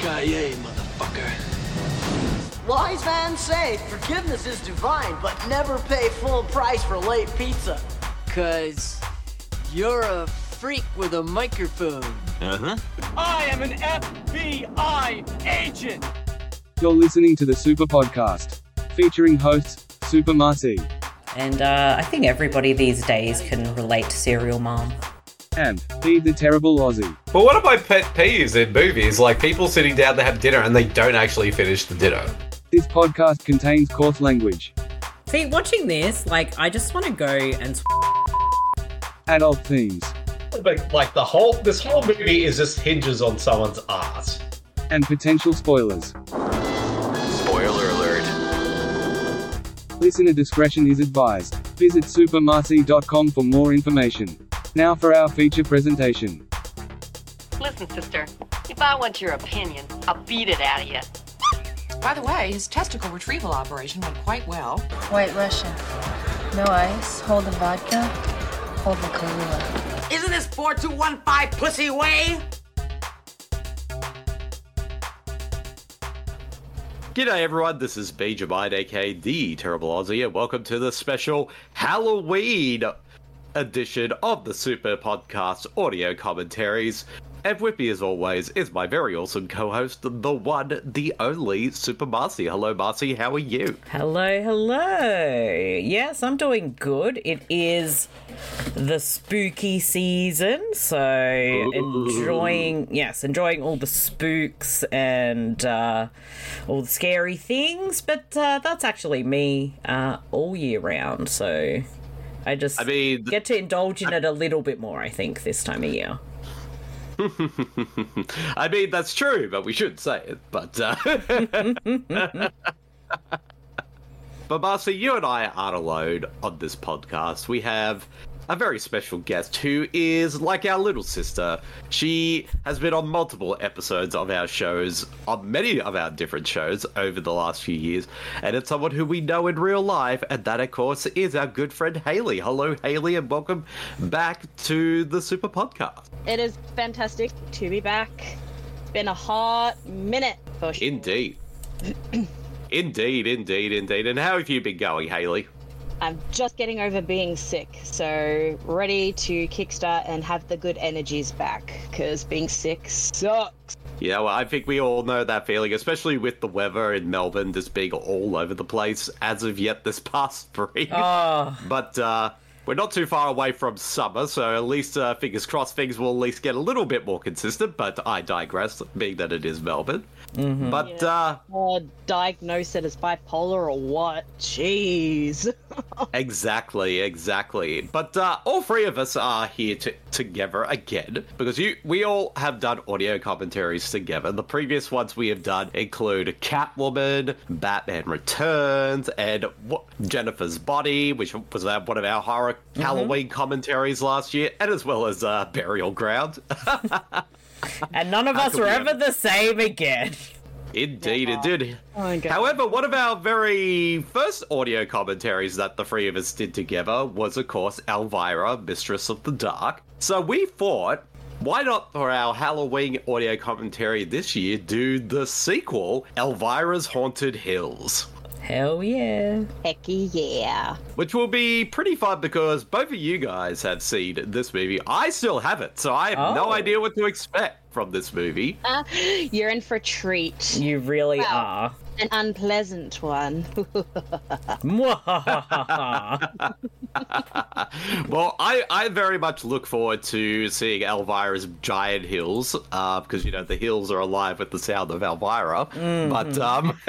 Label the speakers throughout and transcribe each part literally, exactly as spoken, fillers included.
Speaker 1: Yippee-ki-yay, motherfucker.
Speaker 2: Wise man say forgiveness is divine, but never pay full price for late pizza.
Speaker 3: Cause you're a freak with a microphone.
Speaker 1: Uh-huh.
Speaker 4: I am an F B I agent!
Speaker 5: You're listening to the Super Podcast, featuring hosts, Super Marcy.
Speaker 6: And uh, I think everybody these days can relate to Serial Mom.
Speaker 5: And Feed the Terrible Aussie.
Speaker 7: But one of my pet peeves in movies, like people sitting down to have dinner and they don't actually finish the dinner.
Speaker 5: This podcast contains coarse language,
Speaker 8: See, watching this, like, I just want to go and...
Speaker 5: adult themes,
Speaker 9: But like the whole, this whole movie is just hinges on someone's ass.
Speaker 5: and potential spoilers.
Speaker 1: Spoiler alert.
Speaker 5: Listener discretion is advised. Visit super marcy dot com for more information. Now for our feature presentation.
Speaker 10: Listen, sister, if I want your opinion, I'll beat it out of you.
Speaker 11: By the way, his testicle retrieval operation went quite well.
Speaker 12: White Russian. No ice. Hold the vodka. Hold the Kahlua.
Speaker 4: Isn't this four two one five pussy way?
Speaker 7: G'day everyone, this is B Jamide, aka The Terrible Aussie, and welcome to the special Halloween edition of the Super Podcast audio commentaries. And with me, as always, is my very awesome co-host, the one, the only, Super Marcy. Hello, Marcy, how are you?
Speaker 6: Hello, hello. Yes, I'm doing good. It is the spooky season, so enjoying, yes, enjoying all the spooks and uh, all the scary things, but uh, that's actually me uh, all year round, so I just
Speaker 7: I mean,
Speaker 6: get to indulge in it a little bit more, I think, this time of year.
Speaker 7: I mean, that's true, but we shouldn't say it. But, uh... but Marcy, you and I aren't alone on this podcast. We have a very special guest who is like our little sister. She has been on multiple episodes of our shows, on many of our different shows over the last few years, and it's someone who we know in real life, and that, of course, is our good friend Haley. Hello, Haley, and welcome back to the Super Podcast.
Speaker 13: It is fantastic to be back. It's been a hot minute for sure.
Speaker 7: Indeed. Indeed, indeed, indeed. And how have you been going, Haley?
Speaker 13: I'm just getting over being sick, so ready to kickstart and have the good energies back, because being sick sucks.
Speaker 7: Yeah, well, I think we all know that feeling, especially with the weather in Melbourne just being all over the place as of yet this past spring.
Speaker 6: Oh.
Speaker 7: But, uh... we're not too far away from summer, so at least, uh, fingers crossed, things will at least get a little bit more consistent, but I digress, being that it is Melbourne.
Speaker 6: Mm-hmm.
Speaker 7: But,
Speaker 13: yeah.
Speaker 7: uh...
Speaker 13: uh... diagnose it as bipolar or what? Jeez.
Speaker 7: Exactly, exactly. But, uh, all three of us are here to, together again, because you, we all have done audio commentaries together. The previous ones we have done include Catwoman, Batman Returns, and what, Jennifer's Body, which was uh, one of our horror
Speaker 6: Mm-hmm.
Speaker 7: Halloween commentaries last year, and as well as uh, Burial Ground.
Speaker 6: And none of
Speaker 7: How
Speaker 6: us
Speaker 7: could
Speaker 6: were
Speaker 7: we
Speaker 6: ever
Speaker 7: ever-
Speaker 6: the same again.
Speaker 7: Indeed,
Speaker 13: Yeah.
Speaker 7: indeed.
Speaker 13: Oh my God.
Speaker 7: However, one of our very first audio commentaries that the three of us did together was, of course, Elvira, Mistress of the Dark. So we thought, why not for our Halloween audio commentary this year do the sequel, Elvira's Haunted Hills?
Speaker 6: Hell yeah.
Speaker 13: Hecky yeah.
Speaker 7: Which will be pretty fun because both of you guys have seen this movie. I still haven't, so I have no
Speaker 6: Oh.
Speaker 7: idea what to expect from this movie.
Speaker 13: Uh, you're in for a treat.
Speaker 6: You really
Speaker 13: Wow.
Speaker 6: are.
Speaker 13: An unpleasant one.
Speaker 6: Mwahaha.
Speaker 7: Well, I, I very much look forward to seeing Elvira's giant hills, uh, because, you know, the hills are alive with the sound of Elvira.
Speaker 6: Mm-hmm.
Speaker 7: But, um...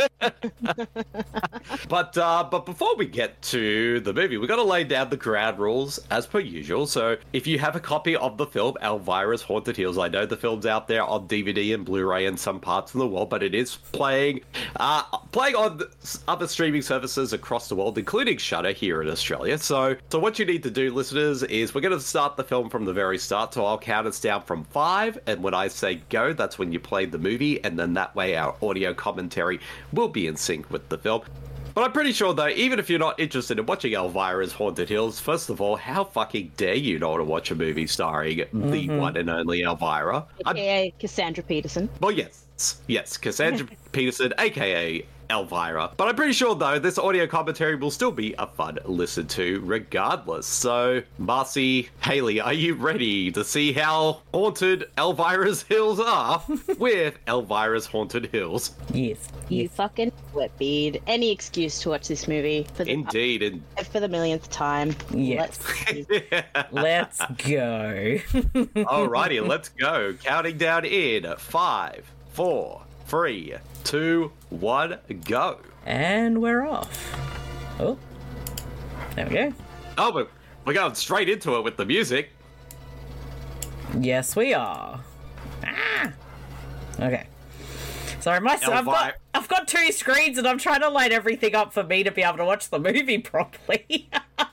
Speaker 7: but, uh, but before we get to the movie, we've got to lay down the ground rules, as per usual. So, if you have a copy of the film, Elvira's Haunted Hills, I know the film's out there on D V D and Blu-ray in some parts of the world, but it is playing, uh, playing on other streaming services across the world, including Shudder here in Australia. So, so what you need to do, listeners, is we're going to start the film from the very start. So I'll count us down from five, and when I say go, that's when you play the movie, and then that way our audio commentary will be in sync with the film. But I'm pretty sure, though, even if you're not interested in watching Elvira's Haunted Hills, first of all, how fucking dare you not want to watch a movie starring
Speaker 13: Mm-hmm.
Speaker 7: the one and only Elvira? I'm-
Speaker 13: A K A Cassandra Peterson.
Speaker 7: Well, yes. Yes, Cassandra Peterson, a k a. Elvira. But I'm pretty sure, though, this audio commentary will still be a fun listen to regardless. So, Marcy, Haley, are you ready to see how haunted Elvira's Hills are with Elvira's Haunted Hills?
Speaker 6: Yes.
Speaker 13: You fucking wetbead. Any excuse to watch this movie. For the,
Speaker 7: Indeed. And
Speaker 13: For the millionth time.
Speaker 6: Yes.
Speaker 13: Let's,
Speaker 6: Let's go.
Speaker 7: Alrighty, let's go. Counting down in five, four, three, two, one, go.
Speaker 6: And we're off. Oh. There we go.
Speaker 7: Oh, but we're going straight into it with the music.
Speaker 6: Yes, we are. Ah. Okay. Sorry, my I've
Speaker 7: Elvira.
Speaker 6: got I've got two screens and I'm trying to line everything up for me to be able to watch the movie properly.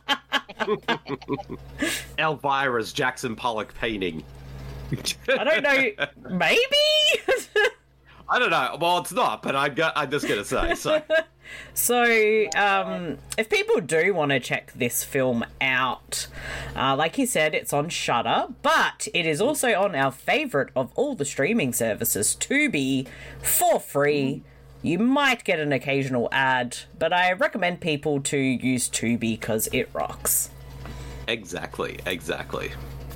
Speaker 7: Elvira's Jackson Pollock painting.
Speaker 6: I don't know. Maybe.
Speaker 7: I don't know. Well, it's not, but I'm, go- I'm just going to say. So,
Speaker 6: So, um, if people do want to check this film out, uh, like you said, it's on Shudder, but it is also on our favourite of all the streaming services, Tubi, for free. You might get an occasional ad, but I recommend people to use Tubi because it rocks.
Speaker 7: exactly, exactly.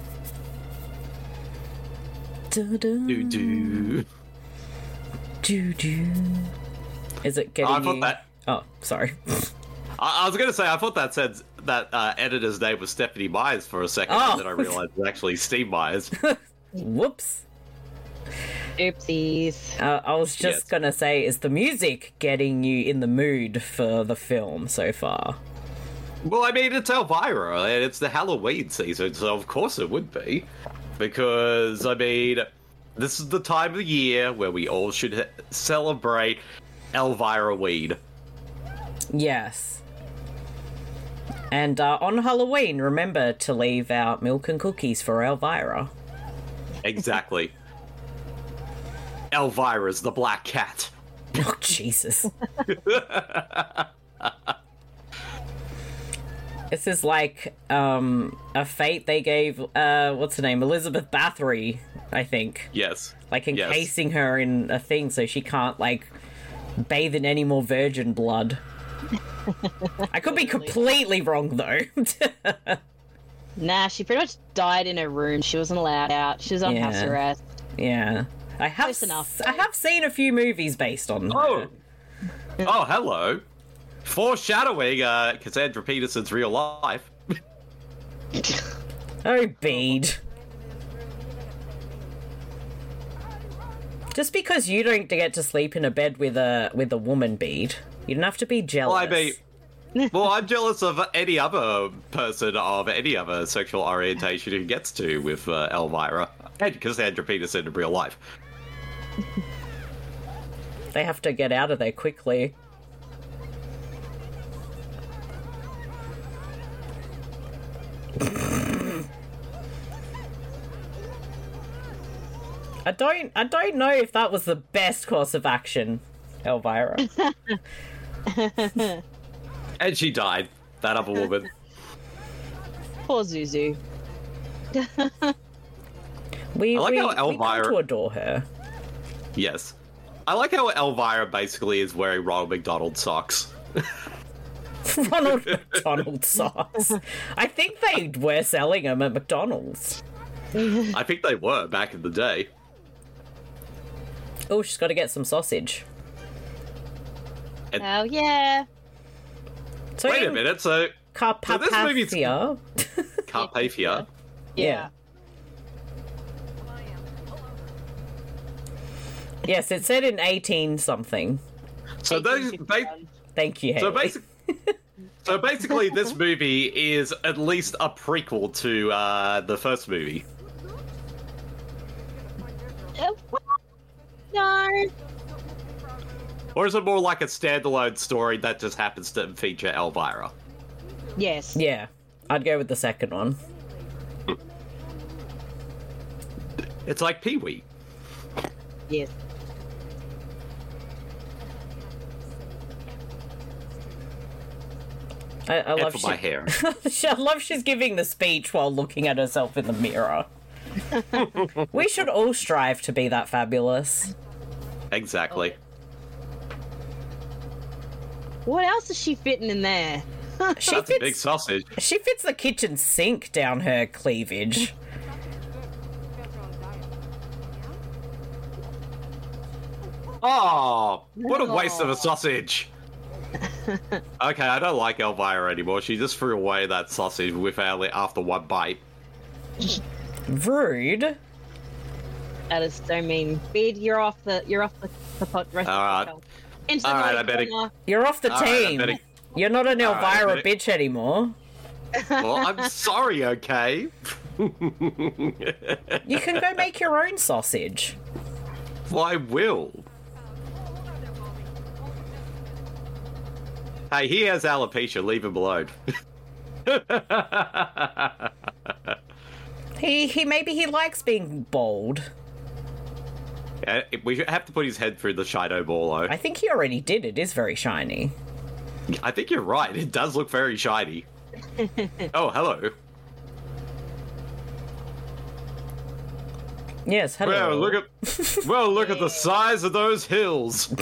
Speaker 6: Do-do.
Speaker 7: Do do.
Speaker 6: Do do. Is it getting?
Speaker 7: I thought
Speaker 6: you...
Speaker 7: that.
Speaker 6: Oh, sorry.
Speaker 7: I, I was going to say, I thought that said that uh, editor's name was Stephanie Myers for a second,
Speaker 6: Oh.
Speaker 7: and then I realized it's actually Steve Myers.
Speaker 6: Whoops.
Speaker 13: oopsies.
Speaker 6: Uh, I was just
Speaker 7: Yes.
Speaker 6: gonna say, is the music getting you in the mood for the film so far?
Speaker 7: Well, I mean, it's Elvira, and it's the Halloween season, so of course it would be. Because, I mean, this is the time of the year where we all should h- celebrate Elvira weed.
Speaker 6: Yes. And uh, on Halloween, remember to leave out milk and cookies for Elvira.
Speaker 7: Exactly. Elvira's the black cat.
Speaker 6: Oh, Jesus. This is like um, a fate they gave, uh, what's her name? Elizabeth Bathory, I think.
Speaker 7: Yes.
Speaker 6: Like
Speaker 7: Yes.
Speaker 6: encasing her in a thing so she can't, like, bathe in any more virgin blood. I could be completely wrong, though.
Speaker 13: Nah, she pretty much died in her room. She wasn't allowed out. She was on house
Speaker 6: Yeah.
Speaker 13: arrest.
Speaker 6: Yeah. I have,
Speaker 13: Close enough.
Speaker 6: I have seen a few movies based on her.
Speaker 7: Oh. Oh, hello. Foreshadowing uh, Cassandra Peterson's real life.
Speaker 6: Oh, Bede. Just because you don't get to sleep in a bed with a with a woman, Bede, you don't have to be jealous.
Speaker 7: Well, I mean, well, I'm jealous of any other person of any other sexual orientation who gets to with uh, Elvira and Cassandra Peterson in real life.
Speaker 6: They have to get out of there quickly. I don't I don't know if that was the best course of action, Elvira.
Speaker 7: And she died. That other woman.
Speaker 13: Poor Zuzu.
Speaker 6: We,
Speaker 7: I like
Speaker 6: we,
Speaker 7: how
Speaker 6: we come
Speaker 7: Elvira-
Speaker 6: to adore her.
Speaker 7: Yes. I like how Elvira basically is wearing Ronald McDonald socks.
Speaker 6: Ronald McDonald socks. I think they were selling them at McDonald's.
Speaker 7: I think they were back in the day.
Speaker 6: Oh, she's got to get some sausage.
Speaker 13: Oh, yeah.
Speaker 6: So
Speaker 7: Wait a
Speaker 6: in
Speaker 7: minute, so... so this movie's
Speaker 6: Carpathia.
Speaker 7: Carpathia.
Speaker 6: Yeah. Yes, it said in eighteen something.
Speaker 7: So those... Ba-
Speaker 6: Thank you, Haley.
Speaker 7: so, basic- so basically, this movie is at least a prequel to uh, the first movie.
Speaker 13: Uh, No.
Speaker 7: Or is it more like a standalone story that just happens to feature Elvira?
Speaker 13: Yes.
Speaker 6: Yeah, I'd go with the second one.
Speaker 7: It's like Pee-wee.
Speaker 13: Yes.
Speaker 6: I, I
Speaker 7: and
Speaker 6: love
Speaker 7: for
Speaker 6: she,
Speaker 7: my hair.
Speaker 6: I love she's giving the speech while looking at herself in the mirror. We should all strive to be that fabulous.
Speaker 7: Exactly.
Speaker 13: What else is she fitting in there?
Speaker 6: She
Speaker 7: That's
Speaker 6: fits,
Speaker 7: a big sausage.
Speaker 6: She fits the kitchen sink down her cleavage.
Speaker 7: Oh, what a waste of a sausage. Okay, I don't like Elvira anymore. She just threw away that sausage with only after one bite.
Speaker 6: Rude.
Speaker 13: That is so mean. Bede, you're off the you're off the, the pot rest
Speaker 7: All right.
Speaker 13: of the Into
Speaker 7: All right,
Speaker 13: the
Speaker 7: I better-
Speaker 13: corner.
Speaker 6: You're off the
Speaker 7: All right, I
Speaker 6: team.
Speaker 7: better-
Speaker 6: You're not an
Speaker 7: All right, I
Speaker 6: Elvira
Speaker 7: better-
Speaker 6: bitch anymore.
Speaker 7: Well, I'm sorry, okay?
Speaker 6: You can go make your own sausage.
Speaker 7: Well, I will. Hey, he has alopecia. Leave him alone.
Speaker 6: He he maybe he likes being bold.
Speaker 7: Yeah, we have to put his head through the Shido ball, though.
Speaker 6: I think he already did. It is very shiny.
Speaker 7: I think you're right. It does look very shiny. Oh, hello.
Speaker 6: Yes, hello.
Speaker 7: Well, look at well, look at the size of those hills.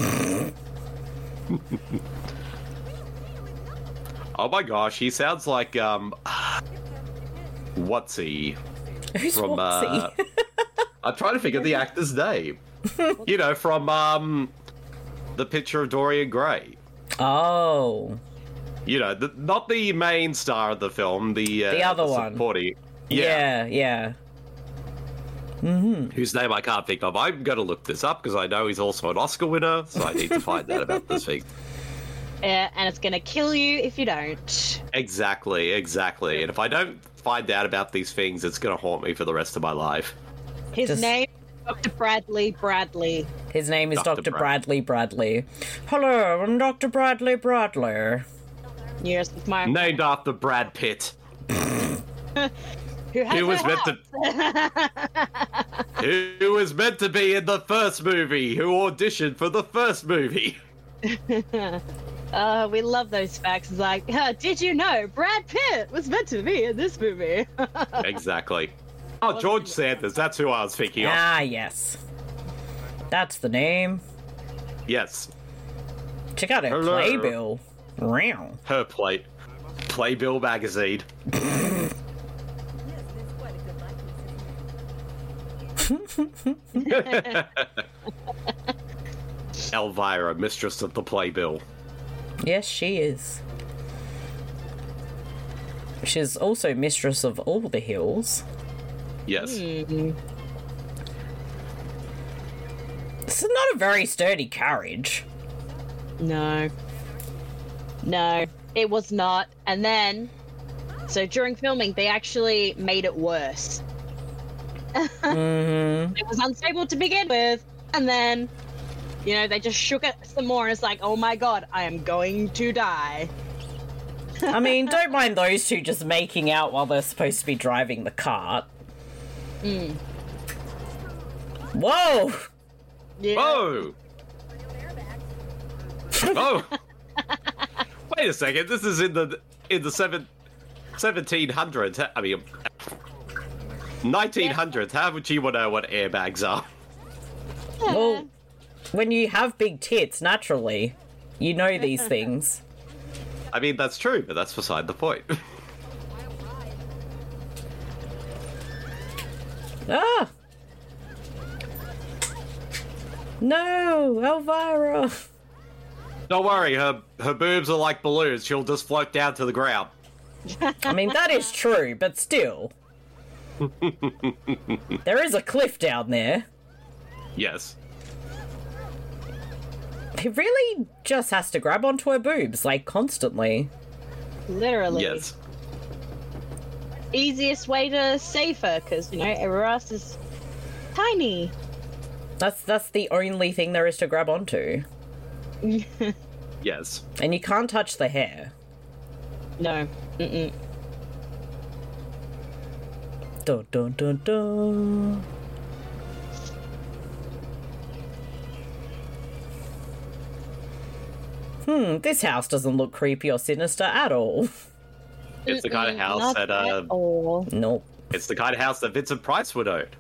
Speaker 7: Oh my gosh, he sounds like um, what's he
Speaker 6: Who's
Speaker 7: from? Uh,
Speaker 6: Watsy?
Speaker 7: I'm trying to figure the actor's name. You know, from um, the Picture of Dorian Gray.
Speaker 6: Oh,
Speaker 7: You know, the, not the main star of the film, the uh,
Speaker 6: The other one.
Speaker 7: supporting.
Speaker 6: yeah, yeah. Mm-hmm.
Speaker 7: Whose name I can't think of. I'm going to look this up because I know he's also an Oscar winner, so I need to find out about this thing.
Speaker 13: Yeah, and it's gonna kill you if you don't.
Speaker 7: Exactly, exactly. And if I don't find out about these things, it's going to haunt me for the rest of my life.
Speaker 13: His
Speaker 6: Just-
Speaker 13: name is Doctor Bradley Bradley.
Speaker 6: His name is
Speaker 7: Doctor
Speaker 6: Doctor
Speaker 7: Brad-
Speaker 6: Bradley Bradley. Hello, I'm Doctor Bradley Bradley.
Speaker 13: Yes, it's my
Speaker 7: Named after Brad Pitt.
Speaker 13: who has
Speaker 7: He was
Speaker 13: a
Speaker 7: meant
Speaker 13: house.
Speaker 7: Who was meant to be in the first movie? Who auditioned for the first movie?
Speaker 13: Uh, we love those facts. It's like, uh, did you know Brad Pitt was meant to be in this movie?
Speaker 7: Exactly. Oh, George Sanders. That's who I was thinking of.
Speaker 6: Ah, yes. That's the name.
Speaker 7: Yes.
Speaker 6: Check out her
Speaker 7: Hello.
Speaker 6: playbill. Meow.
Speaker 7: Her plate. Playbill magazine. Elvira, mistress of the playbill.
Speaker 6: Yes, she is. She's also mistress of all the hills.
Speaker 7: Yes.
Speaker 13: Hmm.
Speaker 6: This is not a very sturdy carriage.
Speaker 13: No. No, it was not. And then, so during filming, they actually made it worse.
Speaker 6: Mm-hmm.
Speaker 13: It was unstable to begin with, and then, you know, they just shook it some more, and it's like, oh my god, I am going to die.
Speaker 6: I mean, don't mind those two just making out while they're supposed to be driving the cart.
Speaker 13: Mm.
Speaker 6: Whoa!
Speaker 13: Yeah.
Speaker 7: Oh! Oh! Wait a second, this is in the in the seven, seventeen hundreds. I mean, nineteen hundreds. How would you want to know what airbags are?
Speaker 6: Well, when you have big tits, naturally, you know these things.
Speaker 7: I mean, that's true, but that's beside the point.
Speaker 6: Ah! No, Elvira!
Speaker 7: Don't worry, her her boobs are like balloons. She'll just float down to the ground.
Speaker 6: I mean, that is true, but still. There is a cliff down there.
Speaker 7: Yes.
Speaker 6: He really just has to grab onto her boobs, like, constantly.
Speaker 13: Literally.
Speaker 7: Yes.
Speaker 13: Easiest way to save her, because, you know, everywhere else is tiny.
Speaker 6: That's that's the only thing there is to grab onto.
Speaker 7: Yes.
Speaker 6: And you can't touch the hair.
Speaker 13: No. Mm-mm.
Speaker 6: Dun dun dun dun. Hmm, this house doesn't look creepy or sinister at all.
Speaker 7: It's the kind of house
Speaker 13: Not
Speaker 7: that, uh,
Speaker 13: at all.
Speaker 6: Nope.
Speaker 7: it's the kind of house that Vincent Price would own.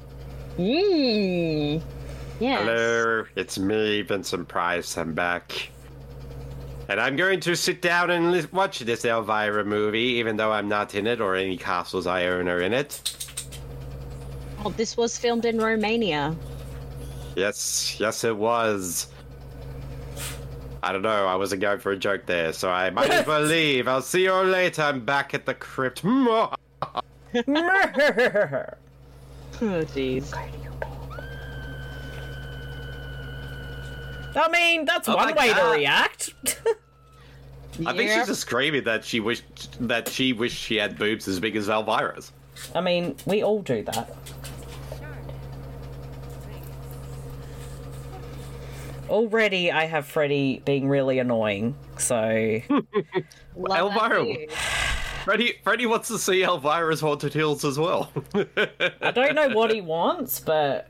Speaker 13: Mmm. Yes.
Speaker 7: Hello, it's me, Vincent Price. I'm back. And I'm going to sit down and li- watch this Elvira movie, even though I'm not in it or any castles I own are in it.
Speaker 13: Oh, this was filmed in Romania.
Speaker 7: Yes, yes, it was. I don't know, I wasn't going for a joke there, so I might as well leave. I'll see you all later. I'm back at the crypt.
Speaker 13: Oh, jeez.
Speaker 6: I mean, that's
Speaker 7: Oh
Speaker 6: one
Speaker 7: my
Speaker 6: way to
Speaker 7: God.
Speaker 6: react.
Speaker 7: I think
Speaker 13: Yep.
Speaker 7: she's just screaming that she wished that she wished she had boobs as big as Elvira's.
Speaker 6: I mean, we all do that. Already, I have Freddy being really annoying, so...
Speaker 13: Love
Speaker 7: Elvira,
Speaker 13: that too.
Speaker 7: Freddy, Freddy wants to see Elvira's Haunted Hills as well.
Speaker 6: I don't know what he wants, but...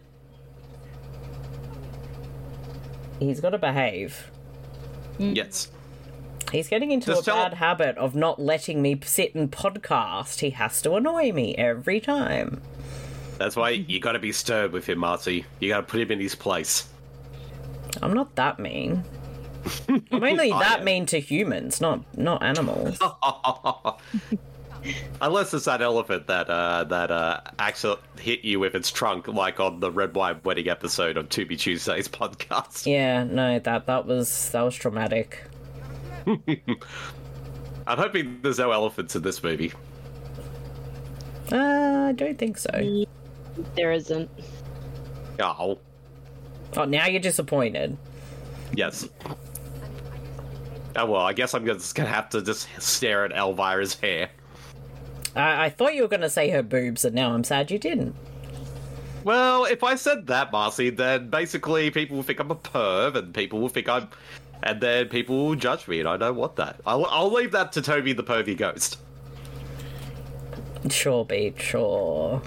Speaker 6: he's got to behave.
Speaker 7: Yes.
Speaker 6: He's getting into
Speaker 7: Just
Speaker 6: a
Speaker 7: tell-
Speaker 6: bad habit of not letting me sit and podcast. He has to annoy me every time.
Speaker 7: That's why you gotta be stern with him, Marcy. You gotta put him in his place.
Speaker 6: I'm not that mean. I'm only
Speaker 7: I
Speaker 6: that
Speaker 7: am.
Speaker 6: mean to humans, not not animals.
Speaker 7: Unless it's that elephant that uh, that uh, actually hit you with its trunk, like on the Red Wine Wedding episode of To Be Tuesday's podcast.
Speaker 6: Yeah, no, that that was that was traumatic.
Speaker 7: I'm hoping there's no elephants in this movie.
Speaker 6: Uh, I don't think so.
Speaker 13: There isn't.
Speaker 7: Oh,
Speaker 6: Oh, now you're disappointed.
Speaker 7: yes. Oh well, I guess I'm just gonna have to just stare at Elvira's hair.
Speaker 6: I, I thought you were going to say her boobs, and now I'm sad you didn't.
Speaker 7: Well, if I said that, Marcy, then basically people will think I'm a perv, and people will think I'm, and then people will judge me, and I don't want that. I'll, I'll leave that to Toby the Pervy Ghost.
Speaker 6: Sure, Beat, sure.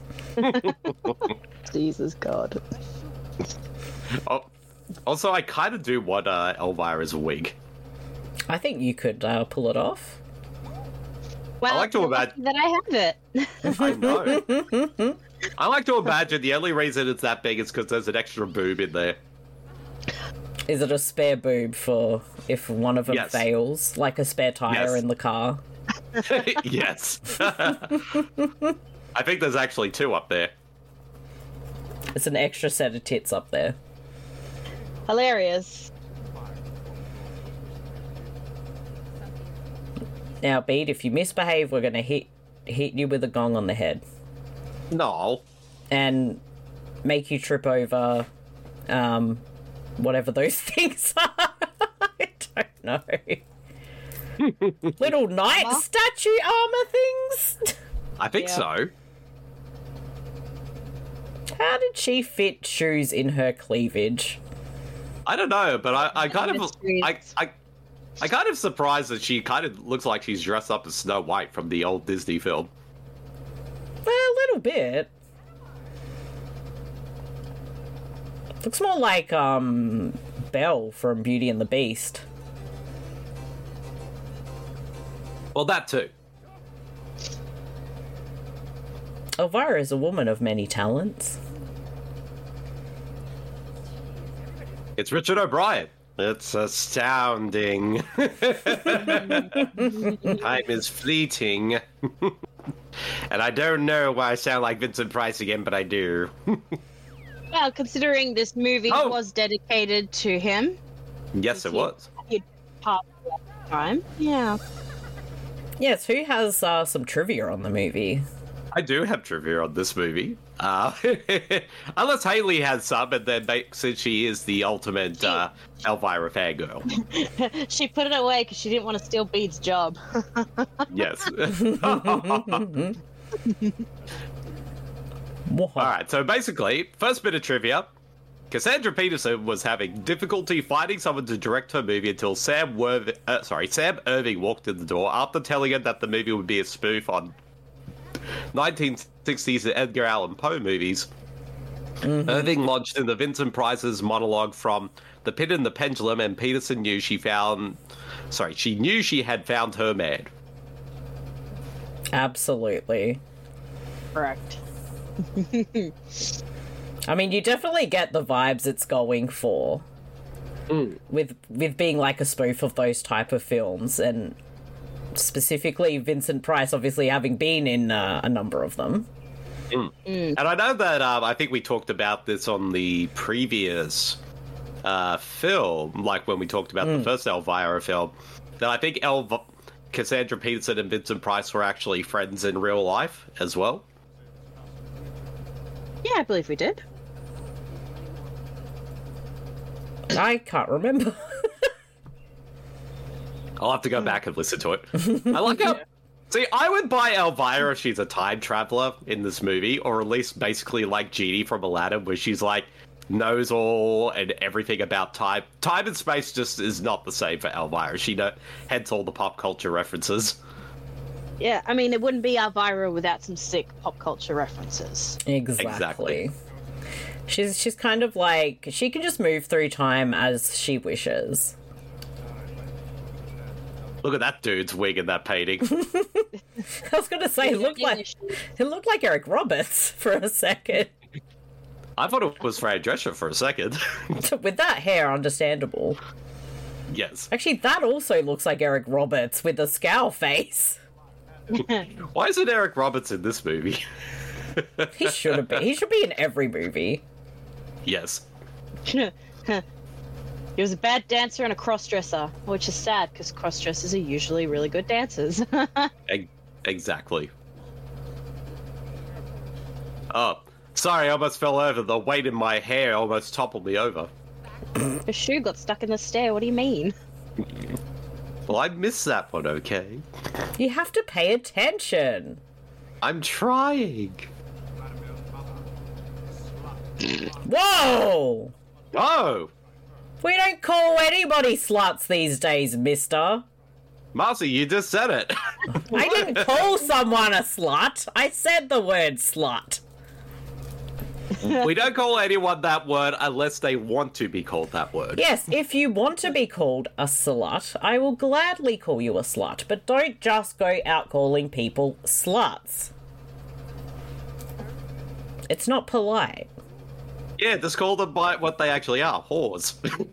Speaker 13: Jesus God.
Speaker 7: Oh, also, I kind of do want uh, Elvira's wig.
Speaker 6: I think you could uh, pull it off.
Speaker 13: Well,
Speaker 7: I like to
Speaker 13: you're
Speaker 7: imagine-
Speaker 13: lucky that I have it.
Speaker 7: I know. I like to imagine the only reason it's that big is because there's an extra boob in there.
Speaker 6: Is it a spare boob for if one of them
Speaker 7: Yes.
Speaker 6: fails, like a spare tire
Speaker 7: Yes.
Speaker 6: in the car?
Speaker 7: Yes. I think there's actually two up there.
Speaker 6: It's an extra set of tits up there.
Speaker 13: Hilarious.
Speaker 6: Now, Beat, if you misbehave, we're going to hit hit you with a gong on the head
Speaker 7: No.
Speaker 6: and make you trip over um, whatever those things are. I don't know. Little knight statue armor things?
Speaker 7: I think
Speaker 13: Yeah.
Speaker 7: so.
Speaker 6: How did she fit shoes in her cleavage?
Speaker 7: I don't know, but I, I kind of,
Speaker 13: Mysteries.
Speaker 7: I, I, I kind of surprised that she kind of looks like she's dressed up as Snow White from the old Disney film.
Speaker 6: A little bit. Looks more like um Belle from Beauty and the Beast.
Speaker 7: Well, that too.
Speaker 6: Elvira is a woman of many talents.
Speaker 7: It's Richard O'Brien. It's astounding. Time is fleeting. And I don't know why I sound like Vincent Price again, but I do.
Speaker 13: Well, considering this movie
Speaker 7: Oh.
Speaker 13: was dedicated to him,
Speaker 7: Yes, it was.
Speaker 13: he'd pass the time. Yeah.
Speaker 6: Yes, who has uh, some trivia on the movie?
Speaker 7: I do have trivia on this movie. Uh, unless Haley has some, and then ba- since she is the ultimate uh, Elvira fangirl.
Speaker 13: She put it away because she didn't want to steal Bede's job.
Speaker 7: Yes. Alright, so basically, first bit of trivia. Cassandra Peterson was having difficulty finding someone to direct her movie until Sam Werv- uh, sorry, Sam Irving walked in the door after telling her that the movie would be a spoof on nineteen sixties Edgar Allan Poe movies.
Speaker 6: Mm-hmm.
Speaker 7: Irving lodged in the Vincent Price's monologue from The Pit and the Pendulum, and Peterson knew she found... Sorry, she knew she had found her man.
Speaker 6: Absolutely.
Speaker 13: Correct.
Speaker 6: I mean, you definitely get the vibes it's going for.
Speaker 7: Mm.
Speaker 6: With with being like a spoof of those type of films, and specifically Vincent Price obviously having been in uh, a number of them.
Speaker 7: Mm. Mm. And I know that um, I think we talked about this on the previous uh, film, like when we talked about mm. the first Elvira film, that I think Elv- Cassandra Peterson and Vincent Price were actually friends in real life as well.
Speaker 13: Yeah, I believe we did.
Speaker 6: I can't remember.
Speaker 7: I'll have to go back and listen to it. I like how... See, I would buy Elvira if she's a time traveler in this movie, or at least basically like Genie from Aladdin, where she's like, knows all and everything about time. Time and space just is not the same for Elvira. She know, heads all the pop culture references.
Speaker 13: Yeah, I mean, it wouldn't be Elvira without some sick pop culture references.
Speaker 6: Exactly.
Speaker 7: Exactly.
Speaker 6: She's she's kind of like, she can just move through time as she wishes.
Speaker 7: Look at that dude's wig in that painting.
Speaker 6: I was gonna say, it looked like it looked like Eric Roberts for a second.
Speaker 7: I thought it was Fran Drescher for a second.
Speaker 6: With that hair, understandable.
Speaker 7: Yes.
Speaker 6: Actually, that also looks like Eric Roberts with a scowl face.
Speaker 7: Why isn't Eric Roberts in this movie?
Speaker 6: He should have been. He should be in every movie.
Speaker 7: Yes.
Speaker 13: He was a bad dancer and a cross-dresser, which is sad because cross-dressers are usually really good dancers.
Speaker 7: e- exactly. Oh, sorry, I almost fell over. The weight in my hair almost toppled me over.
Speaker 13: The shoe got stuck in the stair. What do you mean?
Speaker 7: Well, I missed that one, okay?
Speaker 6: You have to pay attention.
Speaker 7: I'm trying.
Speaker 6: Whoa!
Speaker 7: Oh!
Speaker 6: We don't call anybody sluts these days, mister.
Speaker 7: Marcy, you just said it.
Speaker 6: I didn't call someone a slut. I said the word slut.
Speaker 7: We don't call anyone that word unless they want to be called that word.
Speaker 6: Yes, if you want to be called a slut, I will gladly call you a slut, but don't just go out calling people sluts. It's not polite.
Speaker 7: Yeah, just call them by what they actually are, whores.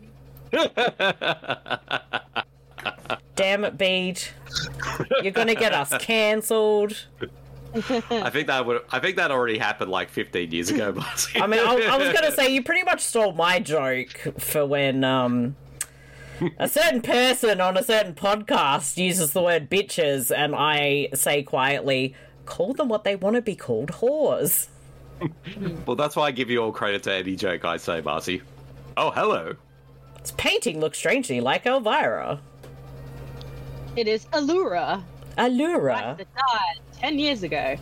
Speaker 6: Damn it, Bede. You're gonna get us cancelled.
Speaker 7: I think that would. I think that already happened like fifteen years ago, Marcy.
Speaker 6: I mean, I, I was gonna say, you pretty much stole my joke for when um, a certain person on a certain podcast uses the word bitches, and I say quietly, call them what they want to be called, whores.
Speaker 7: Well, that's why I give you all credit to any joke I say, Marcy. Oh, hello.
Speaker 6: This painting looks strangely like Elvira.
Speaker 13: It is Allura.
Speaker 6: Allura?
Speaker 13: That died ten years ago.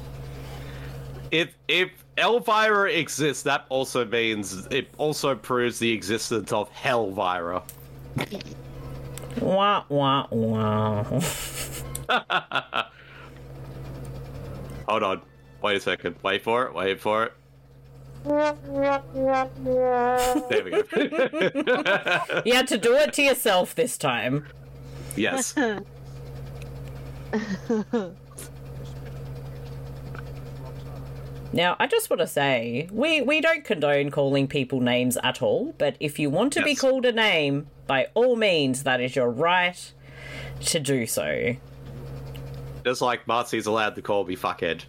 Speaker 7: If if Elvira exists, that also means it also proves the existence of Hellvira.
Speaker 6: Wah wah wah.
Speaker 7: Hold on. Wait a second. Wait for it. Wait for it. There we go.
Speaker 6: You had to do it to yourself this time.
Speaker 7: Yes.
Speaker 6: Now, I just want to say, we, we don't condone calling people names at all, but if you want to be
Speaker 7: Yes.
Speaker 6: called a name, by all means, that is your right to do so.
Speaker 7: Just like Marcy's allowed to call me fuckhead.